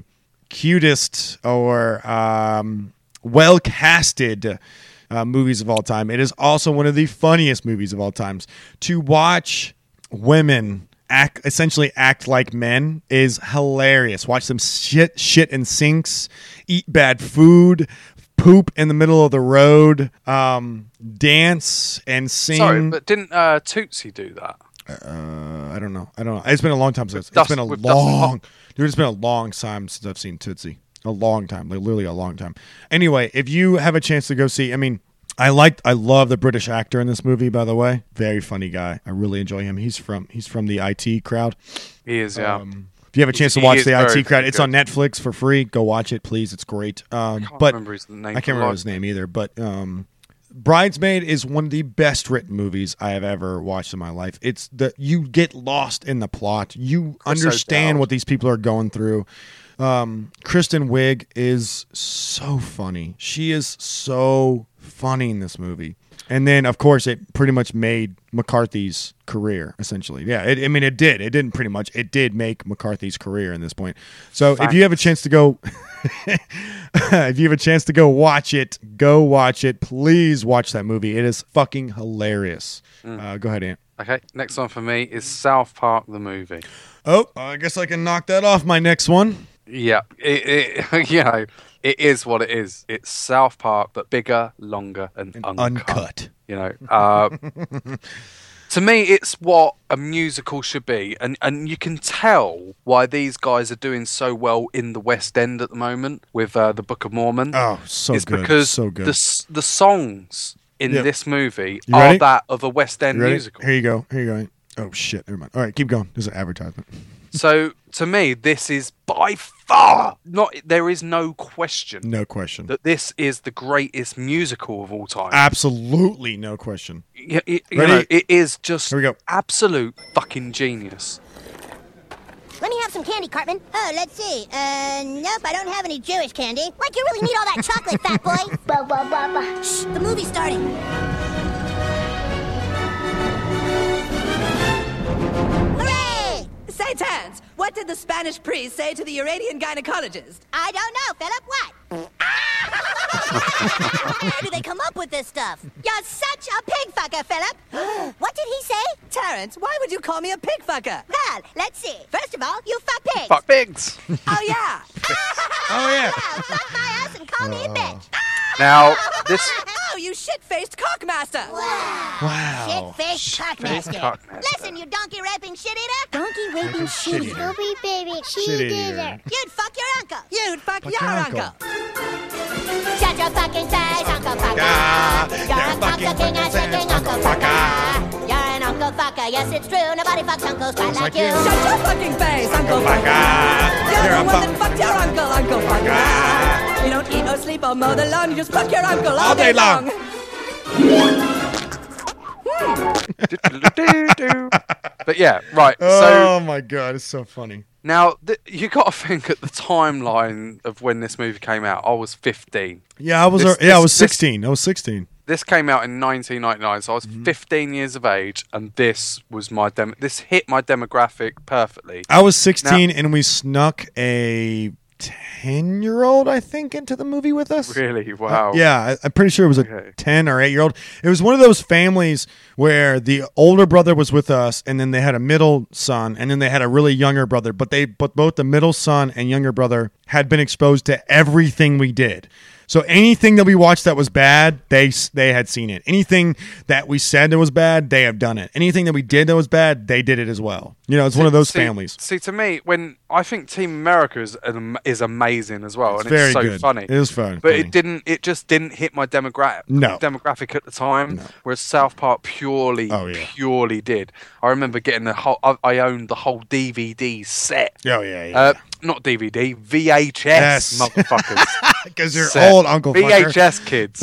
cutest or um, well casted uh, movies of all time, it is also one of the funniest movies of all times. To watch women act essentially act like men is hilarious. Watch them shit shit in sinks, eat bad food, poop in the middle of the road, um, dance and sing. Sorry, but didn't uh, Tootsie do that? Uh, I don't know. I don't know. It's been a long time since. It's Dust- been a with Dustin long, dude. It's been a long time since I've seen Tootsie. A long time, like literally a long time. Anyway, if you have a chance to go see, I mean, I liked, I love the British actor in this movie. By the way, very funny guy. I really enjoy him. He's from, he's from the I T crowd. He is, yeah. Um, if you have a chance to He watch is the I T very, crowd, very it's good. on Netflix for free. Go watch it, please. It's great. Um, I can't but remember his name. I can't for remember life. his name either. But um, Bridesmaid is one of the best written movies I have ever watched in my life. It's the you get lost in the plot. You Chris understand O'Dowd. what these people are going through. Um, Kristen Wiig is so funny. She is so funny in this movie. And then, of course, it pretty much made McCarthy's career, essentially. Yeah, it, I mean, it did. It didn't pretty much. It did make McCarthy's career in this point. So if you have a chance to go, if you have a chance to go watch it, go watch it. Please watch that movie. It is fucking hilarious. Uh, go ahead, Ant. Okay, next one for me is South Park the movie. Oh, I guess I can knock that off. My next one. Yeah, it, it you know, it is what it is. It's South Park, but bigger, longer, and, And uncut. uncut. You know, uh, to me, it's what a musical should be, and and you can tell why these guys are doing so well in the West End at the moment with uh, the Book of Mormon. Oh, so it's good. because so good. the s- the songs in Yeah. this movie You are ready? that of a West End You ready? musical. Here you go. Here you go. Oh shit! Never mind. All right, keep going. There's an advertisement. So to me, this is by far not. There is no question No question. that this is the greatest musical of all time. Absolutely no question. Y- y- you Ready? know, it is just Here we go. absolute fucking genius. Let me have some candy, Cartman. Oh, let's see. Uh, nope, I don't have any Jewish candy. Like you really need all that chocolate, fat boy. Bah, bah, bah, bah. Shh, the movie's starting. Hooray! Say, Terrence, what did the Spanish priest say to the Uranian gynecologist? I don't know, Philip. What? Where do they come up with this stuff? You're such a pig fucker, Philip. What did he say? Terrence, why would you call me a pig fucker? Well, let's see. First of all, you fuck pigs. Fuck pigs. Oh, yeah. Oh yeah. Well, fuck my ass and call me a bitch. Now this. Oh, you shit-faced cockmaster. Wow. Shit-faced cockmaster. cockmaster. Listen, you donkey raping shit eater. Donkey raping shit eater. Dopey baby Shit eater. You'd fuck your uncle. You'd fuck, Fuck your your uncle. uncle. Shut your fucking face, Uncle Fucker. Ah, You're you're a fucking cock-sucking ass fucking licking Uncle Uncle Fucker. Fucker. You're an Uncle Fucker. Yes, it's true. Nobody fucks uncles quite Just like like you. you. Shut your fucking face, Uncle Fucker. You're, You're the a one fuck- that fucked your uncle, Uncle Fucker. You don't eat or sleep or mow the lawn. You just fuck your uncle all, All day long. But yeah, right. Oh So my god, it's so funny. now th- you got to think at the timeline of when this movie came out. I was fifteen. Yeah, I was. This- yeah, I this- was this- sixteen. I was sixteen. This came out in nineteen ninety-nine, so I was Mm-hmm. fifteen years of age, and this was my dem- This hit my demographic perfectly. I was sixteen, and we snuck a ten-year-old, I think, into the movie with us. Really, wow. Yeah, I- I'm pretty sure it was a Okay. ten or eight year old. It was one of those families where the older brother was with us, and then they had a middle son, and then they had a really younger brother. But they, but both the middle son and younger brother had been exposed to everything we did. So anything that we watched that was bad, they they had seen it. Anything that we said that was bad, they have done it. Anything that we did that was bad, they did it as well. You know, it's one of those See- families. See, to me, when I think Team America is an, is amazing as well, It's and very it's so good. funny. It is fun. But funny. it didn't. It just didn't hit my demographic. No. demographic at the time. Whereas South Park purely, Oh, yeah. purely did. I remember getting the whole. I, I owned the whole D V D set. Oh yeah, yeah. Uh, not D V D, V H S, Yes. motherfuckers. Because you're set. old, Uncle V H Fucker. S kids.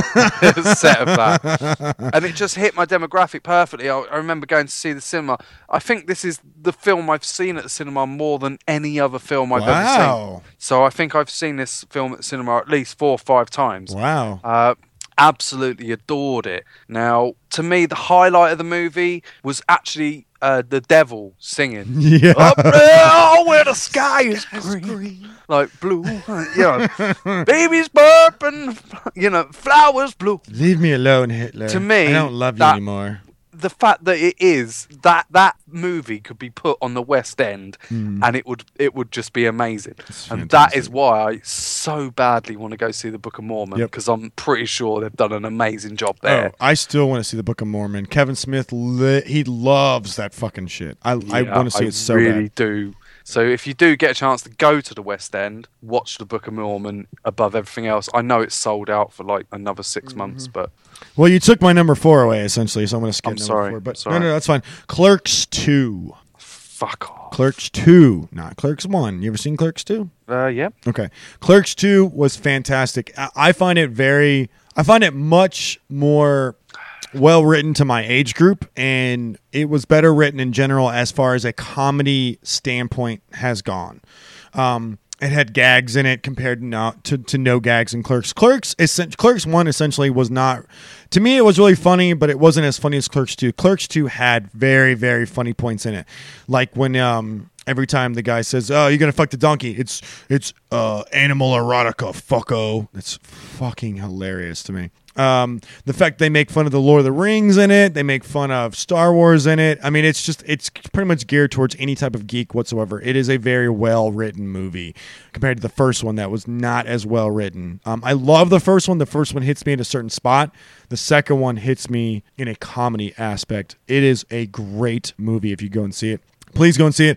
Set of that. And it just hit my demographic perfectly. I, I remember going to see the cinema. I think this is the film I've seen at the cinema more than any other film I've ever Wow. seen. So I think I've seen this film at the cinema at least four or five times. Wow. Uh, absolutely adored it. Now, to me, the highlight of the movie was actually uh, the devil singing. Yeah. Up there where the sky is green, like blue, you know, babies burping, you know, flowers blue. Leave me alone, Hitler. To me, I don't love you that- anymore. The fact that it is that that movie could be put on the West End, Hmm. and it would it would just be amazing. And that is why I so badly want to go see the Book of Mormon, Yep. because I'm pretty sure they've done an amazing job there. Oh, I still want to see the Book of Mormon. Kevin Smith, li- he loves that fucking shit. I, I Yeah, want to see it so really bad. do. So if you do get a chance to go to the West End, watch the Book of Mormon above everything else. I know it's sold out for like another six Mm-hmm. months, but Well, you took my number four away essentially, so I'm going to skip I'm number sorry, four. But sorry. no, no, that's fine. Clerks two. fuck off. Clerks two, not Clerks one. You ever seen Clerks two? Uh, yeah. Okay. Clerks two was fantastic. I, I find it very, I find it much more well written to my age group, and it was better written in general as far as a comedy standpoint has gone. Um, it had gags in it compared to no, to, to no gags in Clerks. Clerks, essen- Clerks one essentially was not, to me it was really funny, but it wasn't as funny as Clerks two. Clerks two had very, very funny points in it. Like when um, every time the guy says, "Oh, you're gonna fuck the donkey," it's it's uh, animal erotica, fucko. It's fucking hilarious to me. Um, the fact they make fun of the Lord of the Rings in it, they make fun of Star Wars in it. I mean, it's just it's pretty much geared towards any type of geek whatsoever. It is a very well written movie compared to the first one that was not as well written. Um, I love the first one. The first one hits me in a certain spot. The second one hits me in a comedy aspect. It is a great movie if you go and see it. Please go and see it.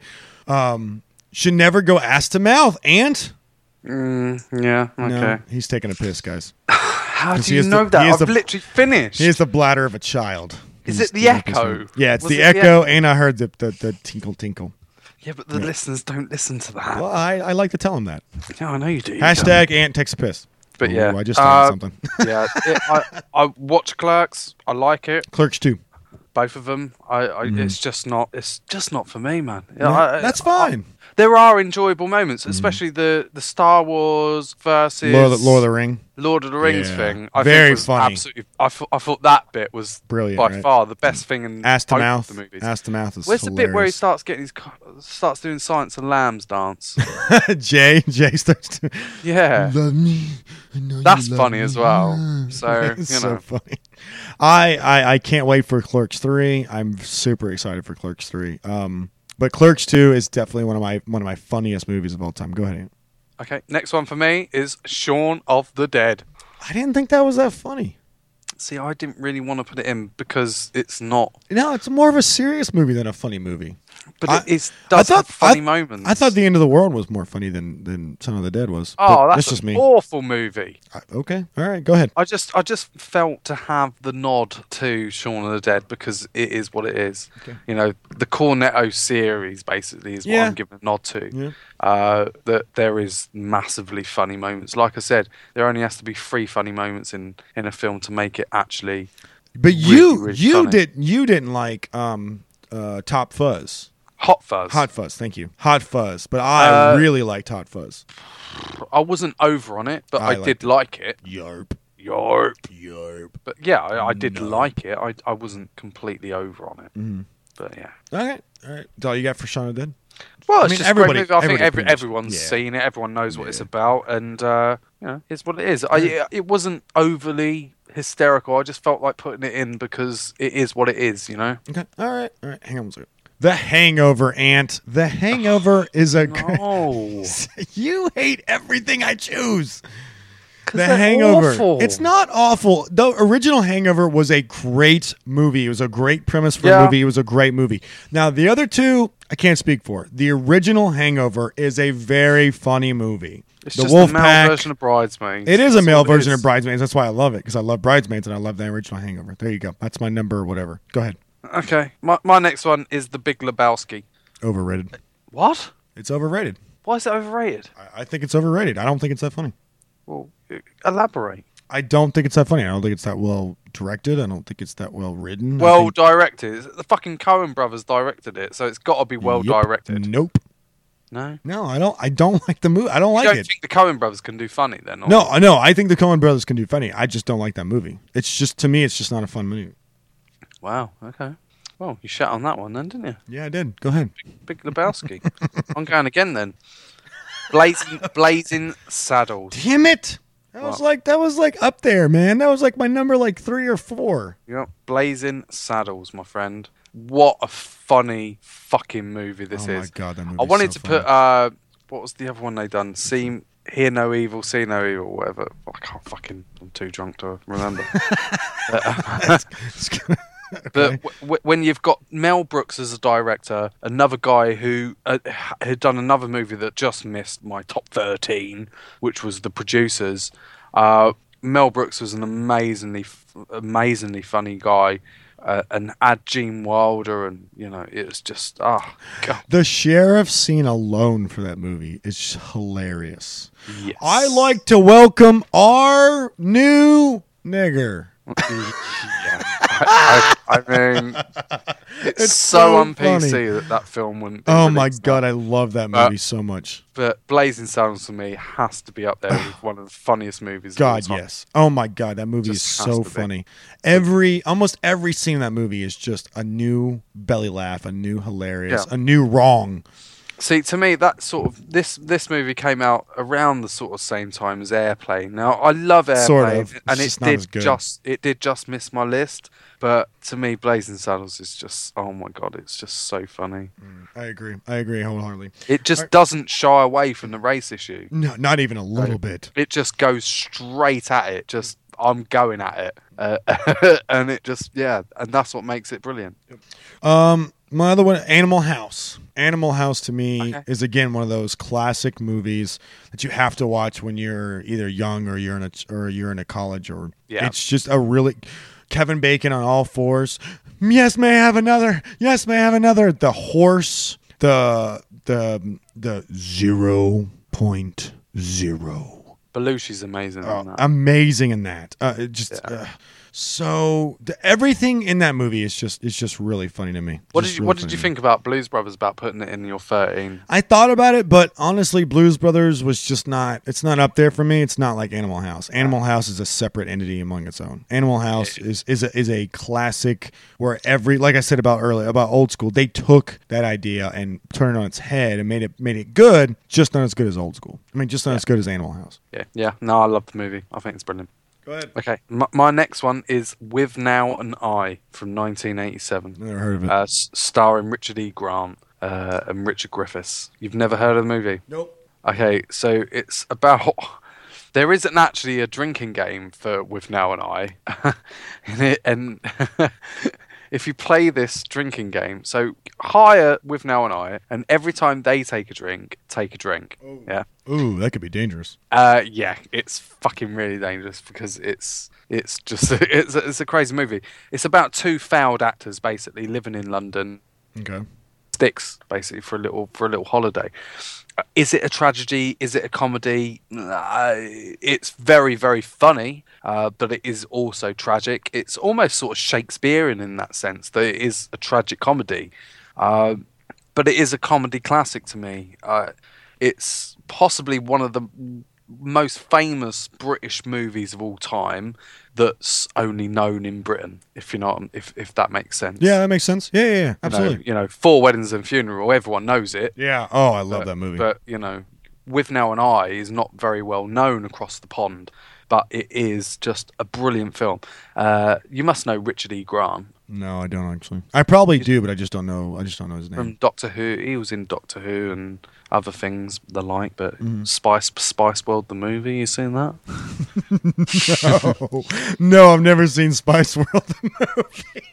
Um, should never go ass to mouth. Ant? Mm, yeah. Okay. No, he's taking a piss, guys. How He do you is know the- that? he is I've the- literally finished. He has the bladder of a child. Is He's it the doing this Echo? one. Yeah, it's Was the it the Echo, and I heard the the, the tinkle tinkle. Yeah, but the listeners don't listen to that. Well, I, I like to tell them that. Yeah, I know you do. Hashtag Ant takes a piss. But Ooh, yeah, I just started uh, something. yeah, it, I I watch Clerks. I like it. Clerks two. Both of them. I, I it's just not. It's just not for me, man. No, I, that's I- fine. there are enjoyable moments, especially the the Star Wars versus Lord of, the, Lord of the Ring. Lord of the Rings Yeah. thing. I Very think was funny. Absolutely, I thought I thought that bit was Brilliant, by right? far the best thing in Ass to both mouth. of the movies. Ass to mouth is Where's the bit where he hilarious. starts getting his co- starts doing Silence and Lambs dance? Jay, Jay starts to Yeah, love me. I know you that's love funny me. as well. So It's you so know, funny. I, I I can't wait for Clerks three. I'm super excited for Clerks three. Um, but Clerks two is definitely one of my one of my funniest movies of all time. Go ahead, Ant. okay. Next one for me is Shaun of the Dead. I didn't think that was that funny. See, I didn't really want to put it in because it's not, No, it's more of a serious movie than a funny movie. but I- it is, does I thought- have funny I- moments. I thought The End of the World was more funny than than Son of the Dead was. Oh, But that's just an me. awful movie. I- okay, all right, go ahead. I just, I just felt to have the nod to Shaun of the Dead because it is what it is. Okay. You know, the Cornetto series basically is what Yeah. I'm giving a nod to. Yeah. Uh, that there is massively funny moments. Like I said, there only has to be three funny moments in, in a film to make it actually. But really, you really you funny. did you didn't like um uh Top Fuzz. Hot Fuzz. Hot Fuzz, thank you. Hot Fuzz, but I Uh, really liked Hot Fuzz. I wasn't over on it, but I I, liked did it. like it. Yarp, Yarp. yarp. But yeah, I, I did No. like it. I, I wasn't completely over on it. Mhm. But yeah. Okay, all right. That's all you got for Shaun of the Dead? Well, I it's mean, just everybody- everybody, I think everybody every, pretty much- everyone's yeah. seen it. Everyone knows what it's Yeah. about, and uh, you know, it's what it is. I, it wasn't overly hysterical. I just felt like putting it in because it is what it is. You know. Okay, all right, all right. Hang on one second. The Hangover, Ant. The Hangover is a. No. You hate everything I choose. 'Cause The they're Hangover. awful. It's not awful. The original Hangover was a great movie. It was a great premise for a Yeah. movie. It was a great movie. Now, the other two, I can't speak for. The original Hangover is a very funny movie. It's the just Wolf a male Pack. version of Bridesmaids. It is a That's male all it version is. of Bridesmaids. That's why I love it, because I love Bridesmaids and I love the original Hangover. There you go. That's my number, whatever. Go ahead. Okay, my my next one is The Big Lebowski. Overrated. What? It's overrated. Why is it overrated? I, I think it's overrated. I don't think it's that funny. Well, elaborate. I don't think it's that funny. I don't think it's that well directed. I don't think it's that well written. I Well think- directed. The fucking Coen brothers directed it, so it's got to be well Yep. directed. Nope. No. No, I don't. I don't like the movie. I don't You like don't it. think the Coen brothers can do funny then? Or? No, I know. I think the Coen brothers can do funny. I just don't like that movie. It's just to me, it's just not a fun movie. Wow. Okay. Well, you shut on that one then, didn't you? Yeah, I did. Go ahead. Big Lebowski. I'm going again then. Blazing, Blazing Saddles. Damn it! That was What? like that was like up there, man. That was like my number, like three or four. Yep. Blazing Saddles, my friend. What a funny fucking movie this oh is. my god, that movie. I wanted to put uh, what was the other one they done? See, hear no evil, see no evil, whatever. I can't fucking. I'm too drunk to remember. But w- w- when you've got Mel Brooks as a director, another guy who uh, had done another movie that just missed my top thirteen, which was The Producers. Uh, Mel Brooks was an amazingly, f- amazingly funny guy. Uh, and add Gene Wilder, and you know, it was just ah, God. The sheriff scene alone for that movie is hilarious. Yes. I like to welcome our new nigger. yeah. I, I, I mean, it's, It's so, so on P C funny. that that film wouldn't. Be Oh my released god, now. I love that Uh, movie so much. But Blazing Saddles for me has to be up there with one of the funniest movies. of all God, time. yes. Oh my god, that movie Just is has so to be. funny. Every almost every scene in that movie is just a new belly laugh, a new hilarious, Yeah. a new wrong. See, to me, that sort of this this movie came out around the sort of same time as Airplane. Now, I love Airplane, Sort of. It's and it just not as did good. just it did just miss my list. But to me, Blazing Saddles is just oh my god, it's just so funny. I agree. I agree wholeheartedly. It just Alright. doesn't shy away from the race issue. No, not even a little bit. It just goes straight at it. Just I'm going at it, uh, and it just yeah, and that's what makes it brilliant. Um, my other one, Animal House. Animal House to me Okay. is again one of those classic movies that you have to watch when you're either young or you're in a or you're in a college or Yeah. it's just a really Kevin Bacon on all fours. Yes, may I have another? Yes, may I have another? The horse, the the the zero point zero. Belushi's amazing. Oh, on that. amazing in that. Uh, it just Yeah. uh, so the, everything in that movie is just it's just really funny to me. What Just did you really What did funny you to me. think about Blues Brothers about putting it in your thirteen? I thought about it, but honestly, Blues Brothers was just not. It's not up there for me. It's not like Animal House. Animal House is a separate entity among its own. Animal House is is a, is a classic where every, like I said about earlier about old school, they took that idea and turned it on its head and made it made it good, just not as good as old school. I mean, just not as good as Animal House. Yeah, yeah. No, I love the movie. I think it's brilliant. Go ahead. Okay, my, my next one is With Now and I from nineteen eighty-seven, Never heard of it. uh, s- starring Richard E. Grant uh, and Richard Griffiths. You've never heard of the movie? Nope. Okay, so it's about. There isn't actually a drinking game for With Now and I, and, it, and if you play this drinking game, so hire With Now and I, and every time they take a drink, take a drink. Yeah. Ooh, that could be dangerous. Uh, yeah, it's fucking really dangerous because it's it's just it's a, it's a crazy movie. It's about two failed actors basically living in London, Okay. sticks basically for a little for a little holiday. Uh, is it a tragedy? Is it a comedy? Uh, it's very very funny, uh, but it is also tragic. It's almost sort of Shakespearean in that sense that it is a tragic comedy, uh, but it is a comedy classic to me. Uh, it's possibly one of the most famous British movies of all time that's only known in Britain, if you know, if if that makes sense. Yeah, that makes sense. Yeah, yeah, yeah. You know, Absolutely. you know, Four Weddings and Funeral, everyone knows it. Yeah. Oh, I love but, that movie. But, you know, With Now and I is not very well known across the pond, but it is just a brilliant film. Uh, you must know Richard E. Grant No, I don't actually. I probably do, but I just don't know. I just don't know his name. from Doctor Who. He was in Doctor Who and other things the like, but Mm-hmm. Spice Spice World the movie, you seen that? no, no, I've never seen Spice World the movie.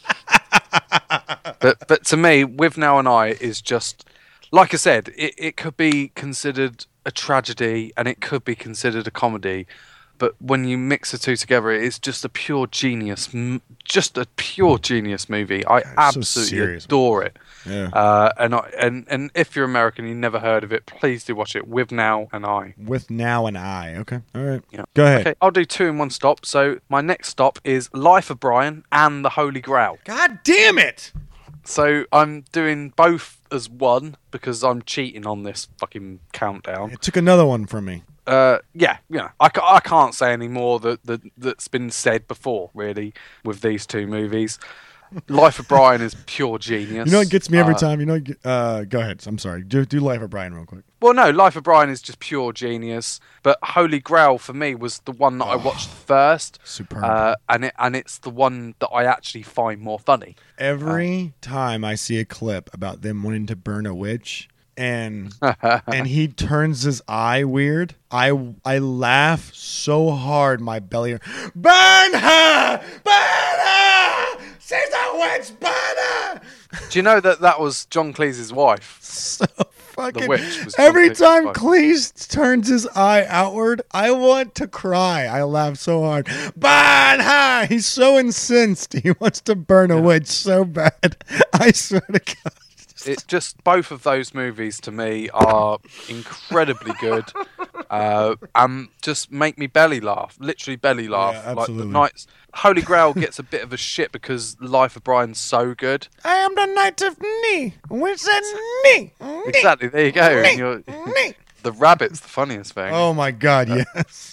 but but to me, With Now and I is just like I said. It it could be considered a tragedy and it could be considered a comedy, but when you mix the two together, it's just a pure genius, m- just a pure genius movie. I so absolutely serious, adore it. Yeah. Uh, and I, and and if you're American, you never heard of it, please do watch it. With Now and I. With Now and I. Okay. All right. Yeah. Go ahead. Okay, I'll do two in one stop. So my next stop is Life of Brian and the Holy Grail. God damn it! So I'm doing both as one because I'm cheating on this fucking countdown. It took another one from me. Uh, yeah, you know, I, ca- I can't say any more that, that that's been said before, really, with these two movies. Life of Brian is pure genius. You know what gets me every Uh, time? You know, what get- uh, go ahead. I'm sorry. Do, do Life of Brian real quick. Well, no, Life of Brian is just pure genius. But Holy Grail for me was the one that I watched first, Superb. uh, and it and it's the one that I actually find more funny. Every time I see a clip about them wanting to burn a witch and and he turns his eye weird, I I laugh so hard my belly. Burn her! Burn her! She's a witch! Burn her! Do you know that that was John Cleese's wife? So fucking. witch was John Every Cleese's time wife. Cleese turns his eye outward, I want to cry. I laugh so hard. Burn her! He's so incensed. He wants to burn a witch so bad. I swear to God. It just both of those movies to me are incredibly good, uh, and just make me belly laugh, literally belly laugh. Yeah, like the absolutely. nights, Holy Grail gets a bit of a shit because Life of Brian's so good. I am the knight of knee. Which said knee. Exactly, there you go. And you're, Knee. the rabbit's the funniest thing. Oh my God! Yes.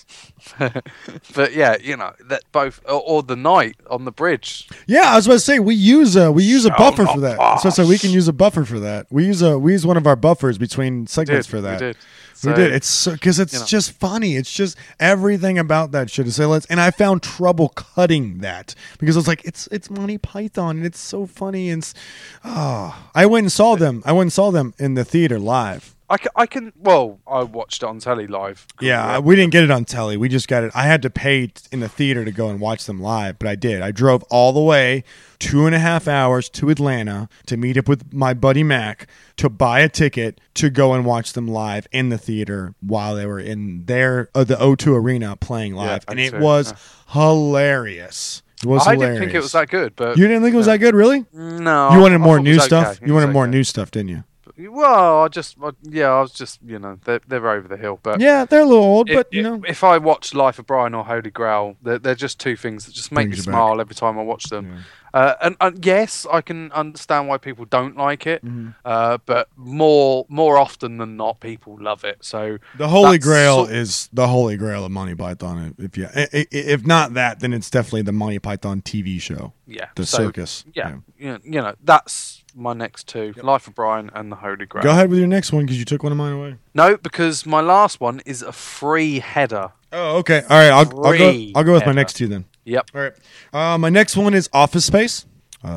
But yeah, you know that both, or, or the night on the bridge. Yeah, I was about to say we use a we use a Show buffer for the that. So, so we can use a buffer for that. We use a we use one of our buffers between segments Did, for that. We did. We So, did. It's because it's you know. just funny. It's just everything about that shit is let's. And I found trouble cutting that because I was like, it's it's Monty Python and it's so funny and it's, oh, I went and saw them. I went and saw them in the theater live. I can, I can. Well, I watched it on telly live. Yeah, we didn't get it on telly. We just got it. I had to pay t- in the theater to go and watch them live, but I did. I drove all the way two and a half hours to Atlanta to meet up with my buddy Mac to buy a ticket to go and watch them live in the theater while they were in their uh, the O two Arena playing live, Yeah, and it sure. was Yeah. hilarious. It was I hilarious. didn't think it was that good, but You didn't think it was that good, really? no. You wanted I more thought it new was stuff. okay. It You was wanted more okay. new stuff, didn't you? Well, I just, I, yeah, I was just, you know, they're, they're over the hill. But Yeah, they're a little old, if, but you know. if I watch Life of Brian or Holy Grail, they're, they're just two things that just make Brings me you back. smile every time I watch them. Uh, and, and yes, I can understand why people don't like it, Mm-hmm. uh, but more more often than not, people love it. So The Holy that's Grail sort- is the Holy Grail of Monty Python. If you, i- i- if not that, then it's definitely the Monty Python T V show, yeah, the so, circus. Yeah, you know, you know, that's my next two: Life of Brian and the Holy Grail. Go ahead with your next one because you took one of mine away. No, because my last one is a free header. Oh, okay. All right. I'll, I'll go. Free I'll go with my header. next two then. Yep. All right. Uh, my next one is Office Space.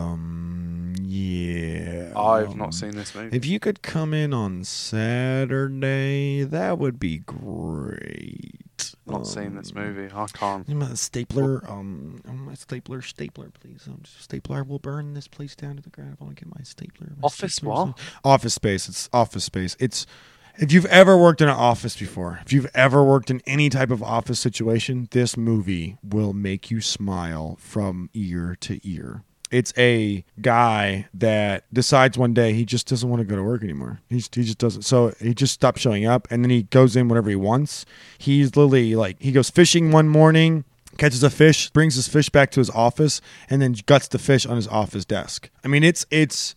Um. Yeah. I've um, not seen this movie. If you could come in on Saturday, that would be great. Not seen this movie. I can't. My stapler, um, my stapler, stapler, please. Um, stapler will burn this place down to the ground. I want to get my stapler. My Office stapler. what? Office Space. It's Office Space. It's if you've ever worked in an office before, if you've ever worked in any type of office situation, this movie will make you smile from ear to ear. It's a guy that decides one day he just doesn't want to go to work anymore. He's, he just doesn't. So he just stops showing up, and then he goes in whenever he wants. He's literally like, he goes fishing one morning, catches a fish, brings his fish back to his office, and then guts the fish on his office desk. I mean, it's it's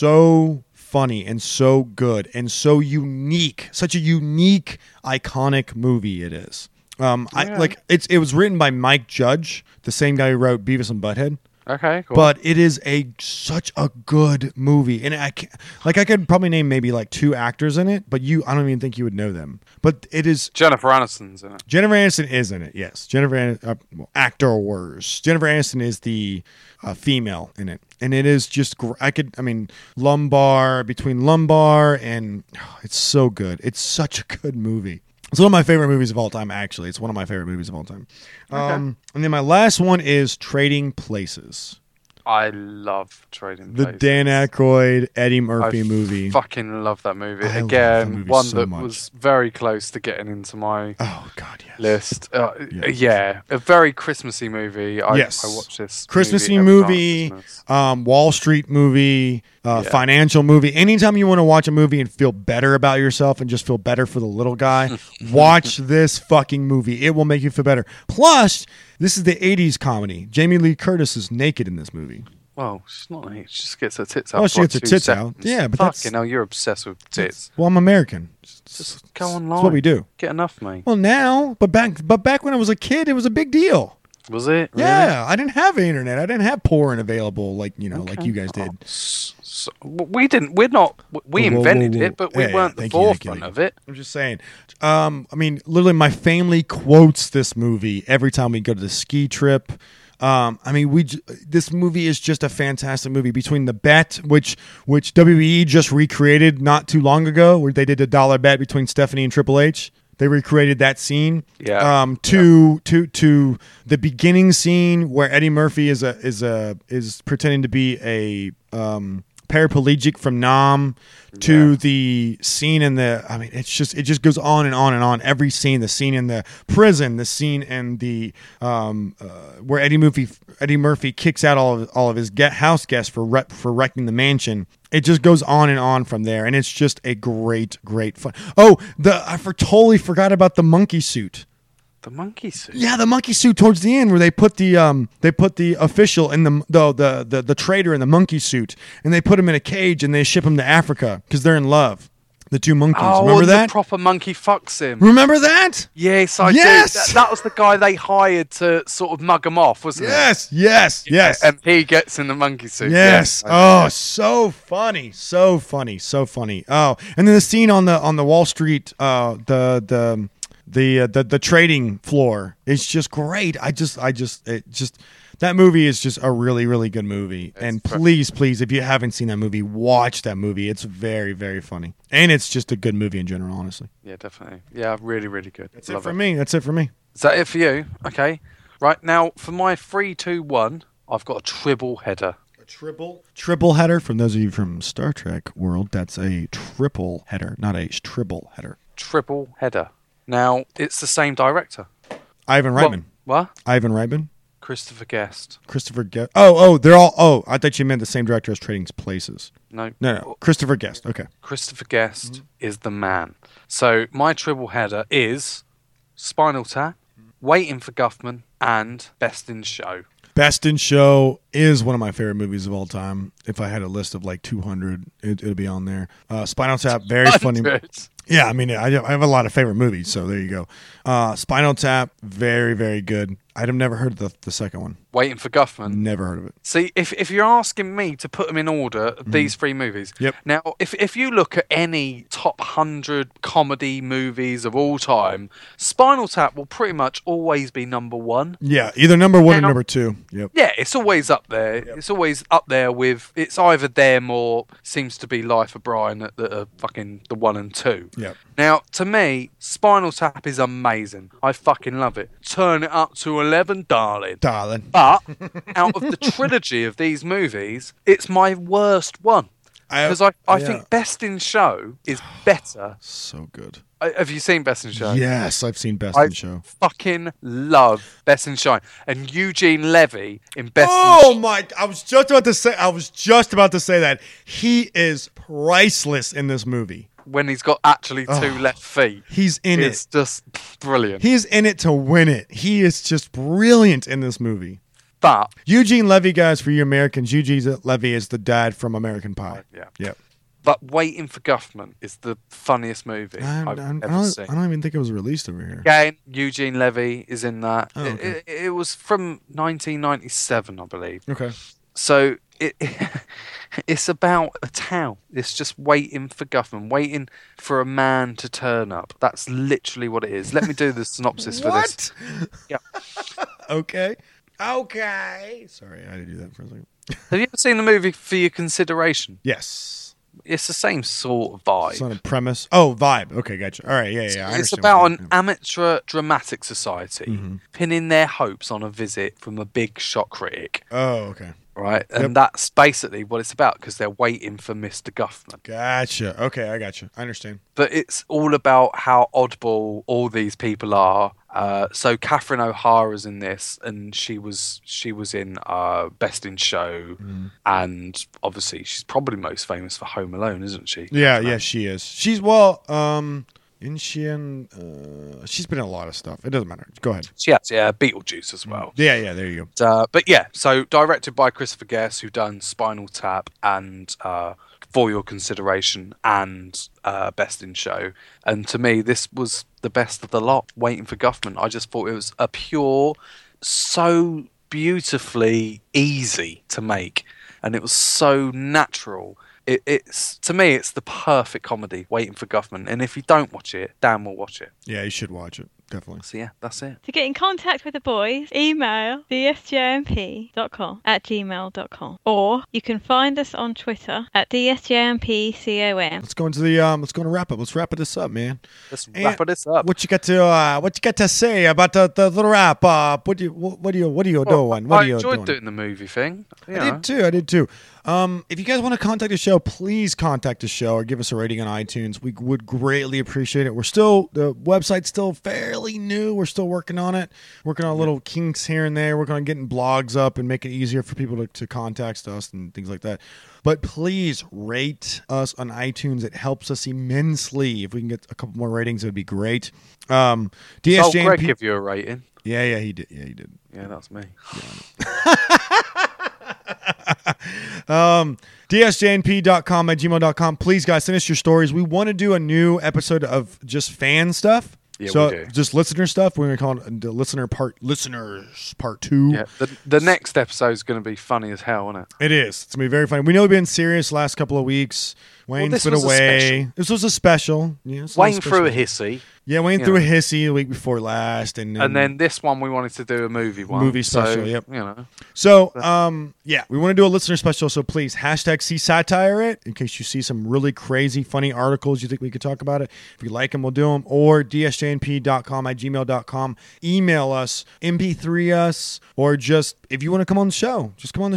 so funny and so good and so unique. Such a unique, iconic movie it is. Um, I Yeah. like it's it was written by Mike Judge, the same guy who wrote Beavis and Butthead. Okay, cool. But it is a such a good movie, and I can't, like I could probably name maybe like two actors in it, but you I don't even think you would know them. But it is Jennifer Aniston's in it. Jennifer Aniston is in it. Yes, Jennifer An- uh, well, actors. Jennifer Aniston is the uh, female in it, and it is just gr- I could I mean Lumbar between Lumbar and oh, it's so good. It's such a good movie. It's one of my favorite movies of all time, actually. It's one of my favorite movies of all time. Um, and then my last one is Trading Places. I love Trading The Places. Dan Aykroyd, Eddie Murphy I movie. fucking love that movie. I love Again, that movie one so that much. was very close to getting into my Oh, God, yes. list. Uh, Yes. Yeah, a very Christmassy movie. I, Yes. I watch this Christmassy movie, every movie, night at Christmas. um, Wall Street movie, uh, Yeah. financial movie. Anytime you want to watch a movie and feel better about yourself and just feel better for the little guy, watch this fucking movie. It will make you feel better. Plus, this is the eighties comedy. Jamie Lee Curtis is naked in this movie. Well, she's not. She just gets her tits out. Oh, for she gets her two tits out. seconds. Yeah, but fucking that's- hell, you're obsessed with tits. Well, I'm American. Just go online. That's what we do. Get enough, mate. Well, now, but back, but back when I was a kid, it was a big deal. Was it? Really? Yeah, I didn't have internet. I didn't have porn available like you know, like Okay. you guys did. Oh, s- s- we didn't. We're not. We Whoa, whoa, invented whoa, whoa. it, but we Yeah, yeah, weren't the thank you, thank you, forefront thank of you. it. I'm just saying. Um, I mean, literally, my family quotes this movie every time we go to the ski trip. Um, I mean, we j- this movie is just a fantastic movie. Between the bet, which which W W E just recreated not too long ago, where they did a dollar bet between Stephanie and Triple H. They recreated that scene. Yeah. Um. To to to the beginning scene where Eddie Murphy is a is a is pretending to be a um paraplegic from Nam, to Yeah. the scene in the I mean it's just it just goes on and on and on. Every scene, the scene in the prison, the scene in the um uh, where Eddie Murphy Eddie Murphy kicks out all of all of his get house guests for re- for wrecking the mansion. It just goes on and on from there, and it's just a great great fun. Oh, the I for totally forgot about the monkey suit. The monkey suit. Yeah, the monkey suit towards the end, where they put the um, they put the official in the the the the, the trader in the monkey suit, and they put him in a cage and they ship him to Africa because they're in love. The two monkeys. Oh, Remember and that? the proper monkey fucks him. Remember that? Yes, I Yes! do. That, that was the guy they hired to sort of mug him off, wasn't Yes, yes, it? yes, And he gets in the monkey suit. yes. Yeah, I Oh, know. so funny, so funny, so funny. Oh, and then the scene on the on the Wall Street, uh, the the the uh, the the trading floor is just great. I just I just it just that movie is just a really really good movie. and per- please please if you haven't seen that movie, watch that movie. It's very very funny, and it's just a good movie in general. Honestly, Yeah, definitely. Yeah, really, really good. that's it Love for me. That's it for me. Is that it for you? Okay. Right, now, for my three, two, one, I've got a triple header. A triple triple header. From those of you from Star Trek world, that's a triple header, not a triple header. Triple header. Now, it's the same director. Ivan Well, Reitman. what? Ivan Reitman. Christopher Guest. Christopher Guest. Oh, oh, they're all. Oh, I thought you meant the same director as Trading Places. No. No, no. Christopher Guest. Okay. Christopher Guest is the man. So my triple header is Spinal Tap, Waiting for Guffman, and Best in Show. Best in Show is one of my favorite movies of all time. If I had a list of like two hundred, it, it'd be on there. Uh, Spinal Tap, very funny. Yeah, I mean, I, I have a lot of favorite movies, so there you go. Uh, Spinal Tap, very, very good. I'd have never heard of the, the second one. Waiting for Guffman. Never heard of it. See, if if you're asking me to put them in order, these three movies. Yep. Now, if if you look at any top one hundred comedy movies of all time, Spinal Tap will pretty much always be number one. Yeah, either number one Now- or number two. Yep. Yeah, it's always up there. It's always up there with, it's either them or seems to be Life of Brian that, that are fucking the one and two. Yep. Now, to me, Spinal Tap is amazing. I fucking love it. Turn it up to eleven, darling. Darling. But out of the trilogy of these movies, it's my worst one. Because I, I yeah. think Best in Show is better. So good. Uh, Have you seen Best in Show? Yes, I've seen Best I in Show. fucking love Best in Show. And Eugene Levy in Best Oh in Show. my! I was just about to say. I was just about to say that he is priceless in this movie. When he's got actually two Oh, left feet. He's in It's it. just brilliant. He's in it to win it. He is just brilliant in this movie. But, Eugene Levy, guys, for you Americans, Eugene Levy is the dad from American Pie. yeah. Yep. But Waiting for Guffman is the funniest movie I, I've I, I, ever don't, seen. I don't even think it was released over here. Again, Eugene Levy is in that. Oh, It- okay. it, it was from nineteen ninety-seven, I believe. Okay. So it, it's about a town. It's just waiting for Guffman, waiting for a man to turn up. That's literally what it is. Let me do the synopsis for this. What? Yeah. Okay. Okay. Sorry, I didn't do that for a second. Have you ever seen the movie For Your Consideration? Yes. It's the same sort of vibe. It's on a premise. Oh, vibe. Okay, gotcha. All right, yeah, yeah. I It's understand about what an you're- amateur dramatic society Mm-hmm. pinning their hopes on a visit from a big shot critic, Oh, okay. right? And Yep. that's basically what it's about because they're waiting for Mister Guffman. Gotcha. Okay, I gotcha. I understand. But it's all about how oddball all these people are. Uh, so Catherine O'Hara's in this, and she was she was in uh, Best in Show, Mm-hmm. and obviously she's probably most famous for Home Alone, isn't she? Yeah, yeah, she is. She's well, um, isn't she in? Uh, she's been in a lot of stuff. It doesn't matter. Go ahead. She has, yeah, Beetlejuice as well. Yeah, yeah. There you go. Uh, but yeah, so directed by Christopher Guest, who done Spinal Tap and uh, For Your Consideration and uh, Best in Show. And to me, this was the best of the lot, Waiting for Guffman. I just thought it was a pure, so beautifully easy to make, and it was so natural. It, it's to me, it's the perfect comedy, Waiting for Guffman. And if you don't watch it, Dan will watch it. Yeah, you should watch it. Definitely. So yeah, that's it. To get in contact with the boys, email d s j m p dot com at gmail dot com. Or you can find us on Twitter at d s j m p com. Let's go into the um. Let's go into wrap up. Let's wrap this up, man. Let's And wrap this up. What you got to uh, What you got to say about the, the little wrap up? What do you What, what do you What are you Well, doing? What I are you enjoyed doing? doing the movie thing. You I know. did too. I did too. Um, if you guys want to contact the show, please contact the show or give us a rating on iTunes. We would greatly appreciate it. We're still the website's still fairly new. We're still working on it, working on little kinks here and there. Working on getting blogs up and make it easier for people to, to contact us and things like that. But please rate us on iTunes. It helps us immensely. If we can get a couple more ratings, it would be great. Um, So D S J Greg give you a rating. yeah, yeah, he did. Yeah, he did. Yeah, that's me. um, d s j n p dot com at gmail dot com. Please, guys, send us your stories. We want to do a new episode of just fan stuff. Yeah, so we do. just listener stuff. We're gonna call it the listener part, listeners part two. Yeah, the the next episode is going to be funny as hell, isn't it? It is. It's gonna be very funny. We know we've been serious last couple of weeks. Wayne's this been was a away. special. This was a special. Yeah, it's a Wayne special. threw a hissy, Yeah, Wayne you threw a know. hissy the week before last, and then, and then this one we wanted to do a movie one. Movie so, special, yep. You know, So, um, yeah, we want to do a listener special. So please hashtag see satire it in case you see some really crazy, funny articles you think we could talk about it. If you like them, we'll do them. Or d s j n p dot com at gmail dot com. Email us, M P three us, or just if you want to come on the show, just come on the show.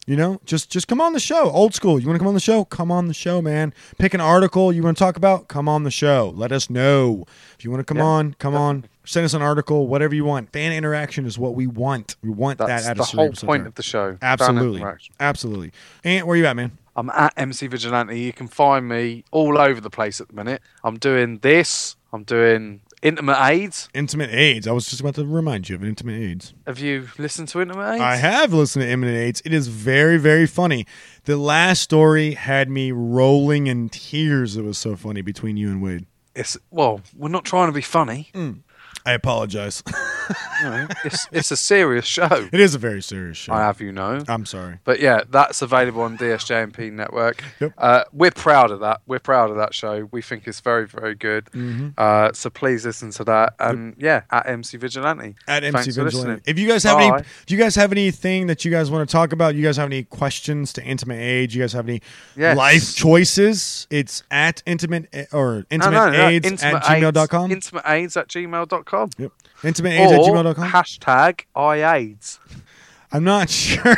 You know, just just come on the show. Old school. You want to come on the show? Come on the show, man. Pick an article you want to talk about? Come on the show. Let us know. If you want to come Yeah. on, come on. Send us an article, whatever you want. Fan interaction is what we want. We want That's that at the a whole Cerebral point Satire. of the show. Fan Absolutely. interaction. Absolutely. And where you at, man? I'm at M C Vigilante. You can find me all over the place at the minute. I'm doing this. I'm doing Intimate AIDS. Intimate AIDS. I was just about to remind you of Intimate AIDS. Have you listened to Intimate AIDS? I have listened to Intimate AIDS. It is very, very funny. The last story had me rolling in tears. It was so funny between you and Wade. It's well, we're not trying to be funny. I apologize. You know, it's it's a serious show. It is a very serious show. I have you know. I'm sorry. But yeah, that's available on D S J M P Network. Yep. Uh, we're proud of that. We're proud of that show. We think it's very, very good. Mm-hmm. Uh, so please listen to that. And yeah, at M C Vigilante. At M C Thanks for Vigilante. listening. If you guys have Bye. any, do you guys have anything that you guys want to talk about? You guys have any questions to Intimate AIDS? You guys have any Yes. life choices? It's at intimate or No, intimate no, no, AIDS Intimate at gmail dot com. Intimate AIDS at gmail dot com. Yep. Intimate AIDS at Or gmail dot com. hashtag iAIDS. I'm not sure.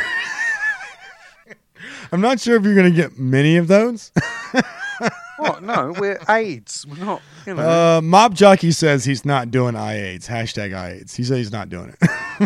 I'm not sure if you're going to get many of those. What? No, we're AIDS. We're not, you know. Uh, Mob Jockey says he's not doing iAIDS. Hashtag iAIDS. He said he's not doing it.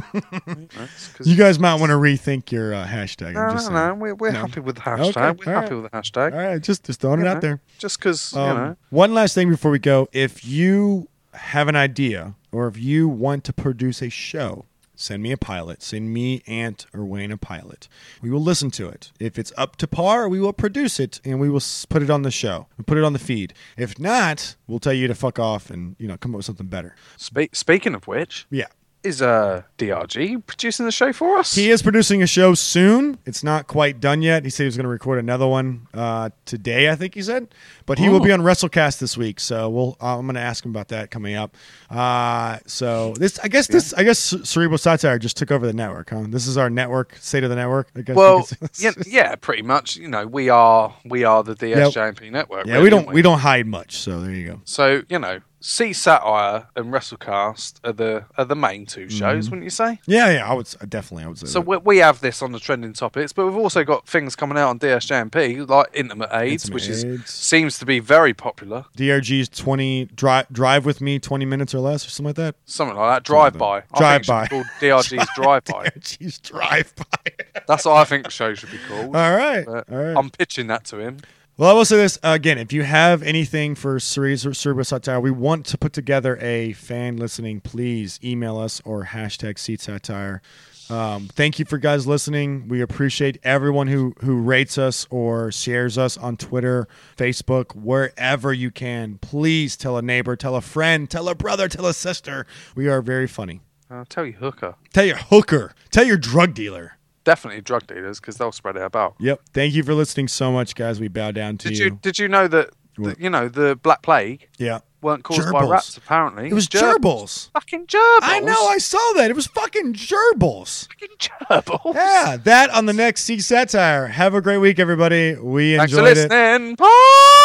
That's 'cause- You guys might want to rethink your uh, hashtag. no, I'm no, just no. saying. We're, we're No. happy with the Okay, hashtag. We're all happy right. with the hashtag. All right, just just throwing You it know, out there. Just because, you Um, know. One last thing before we go. If you have an idea or if you want to produce a show, send me a pilot. Send me, Ant, or Wayne a pilot. We will listen to it. If it's up to par, we will produce it and we will s- put it on the show. We'll put it on the feed. If not, we'll tell you to fuck off and you know come up with something better. Spe- speaking of which, Yeah. is uh, D R G producing the show for us? He is producing a show soon. It's not quite done yet. He said he was going to record another one uh, today, I think he said. But he will be on WrestleCast this week, so we'll. Uh, I'm going to ask him about that coming up. Uh, so this, I guess, this, I guess, Cerebral Satire just took over the network. Huh? This is our network, state of the network. I guess you Well, could say. yeah, yeah, pretty much. You know, we are we are the D S J M P network. yeah, really, we don't aren't we don't hide much. So there you go. So you know, C Satire and WrestleCast are the are the main two shows, Mm-hmm. wouldn't you say? Yeah, yeah, I would s- definitely, I would say. So that. we, we have this on the trending topics, but we've also got things coming out on D S J M P like Intimate AIDS, Intimate which is AIDS. seems to be very popular. D R G's twenty drive drive with me twenty minutes or less or something like that. Something like that. Drive by. Drive by. Called D R G's Drive by. G's drive by. That's what I think the show should be called. All right, But all right. I'm pitching that to him. Well, I will say this uh, again. If you have anything for Cerebral Cerebral Satire, we want to put together a fan listening. Please email us or hashtag Seat Satire. Um, thank you for guys listening. We appreciate everyone who who rates us or shares us on Twitter, Facebook, wherever you can. Please tell a neighbor, tell a friend, tell a brother, tell a sister. We are very funny. I'll tell you, hooker. Tell your hooker. Tell your drug dealer. Definitely drug dealers because they'll spread it about. Yep. Thank you for listening so much, guys. We bow down to Did you did you know that, that you know the Black Plague Yeah. weren't caused by Gerbils. rats? Apparently, It was gerbils. Fucking gerbils. I know. I saw that. It was fucking gerbils. Fucking gerbils. Yeah. That on the next Seek Satire. Have a great week, everybody. We Thanks for enjoyed it. listening. Bye.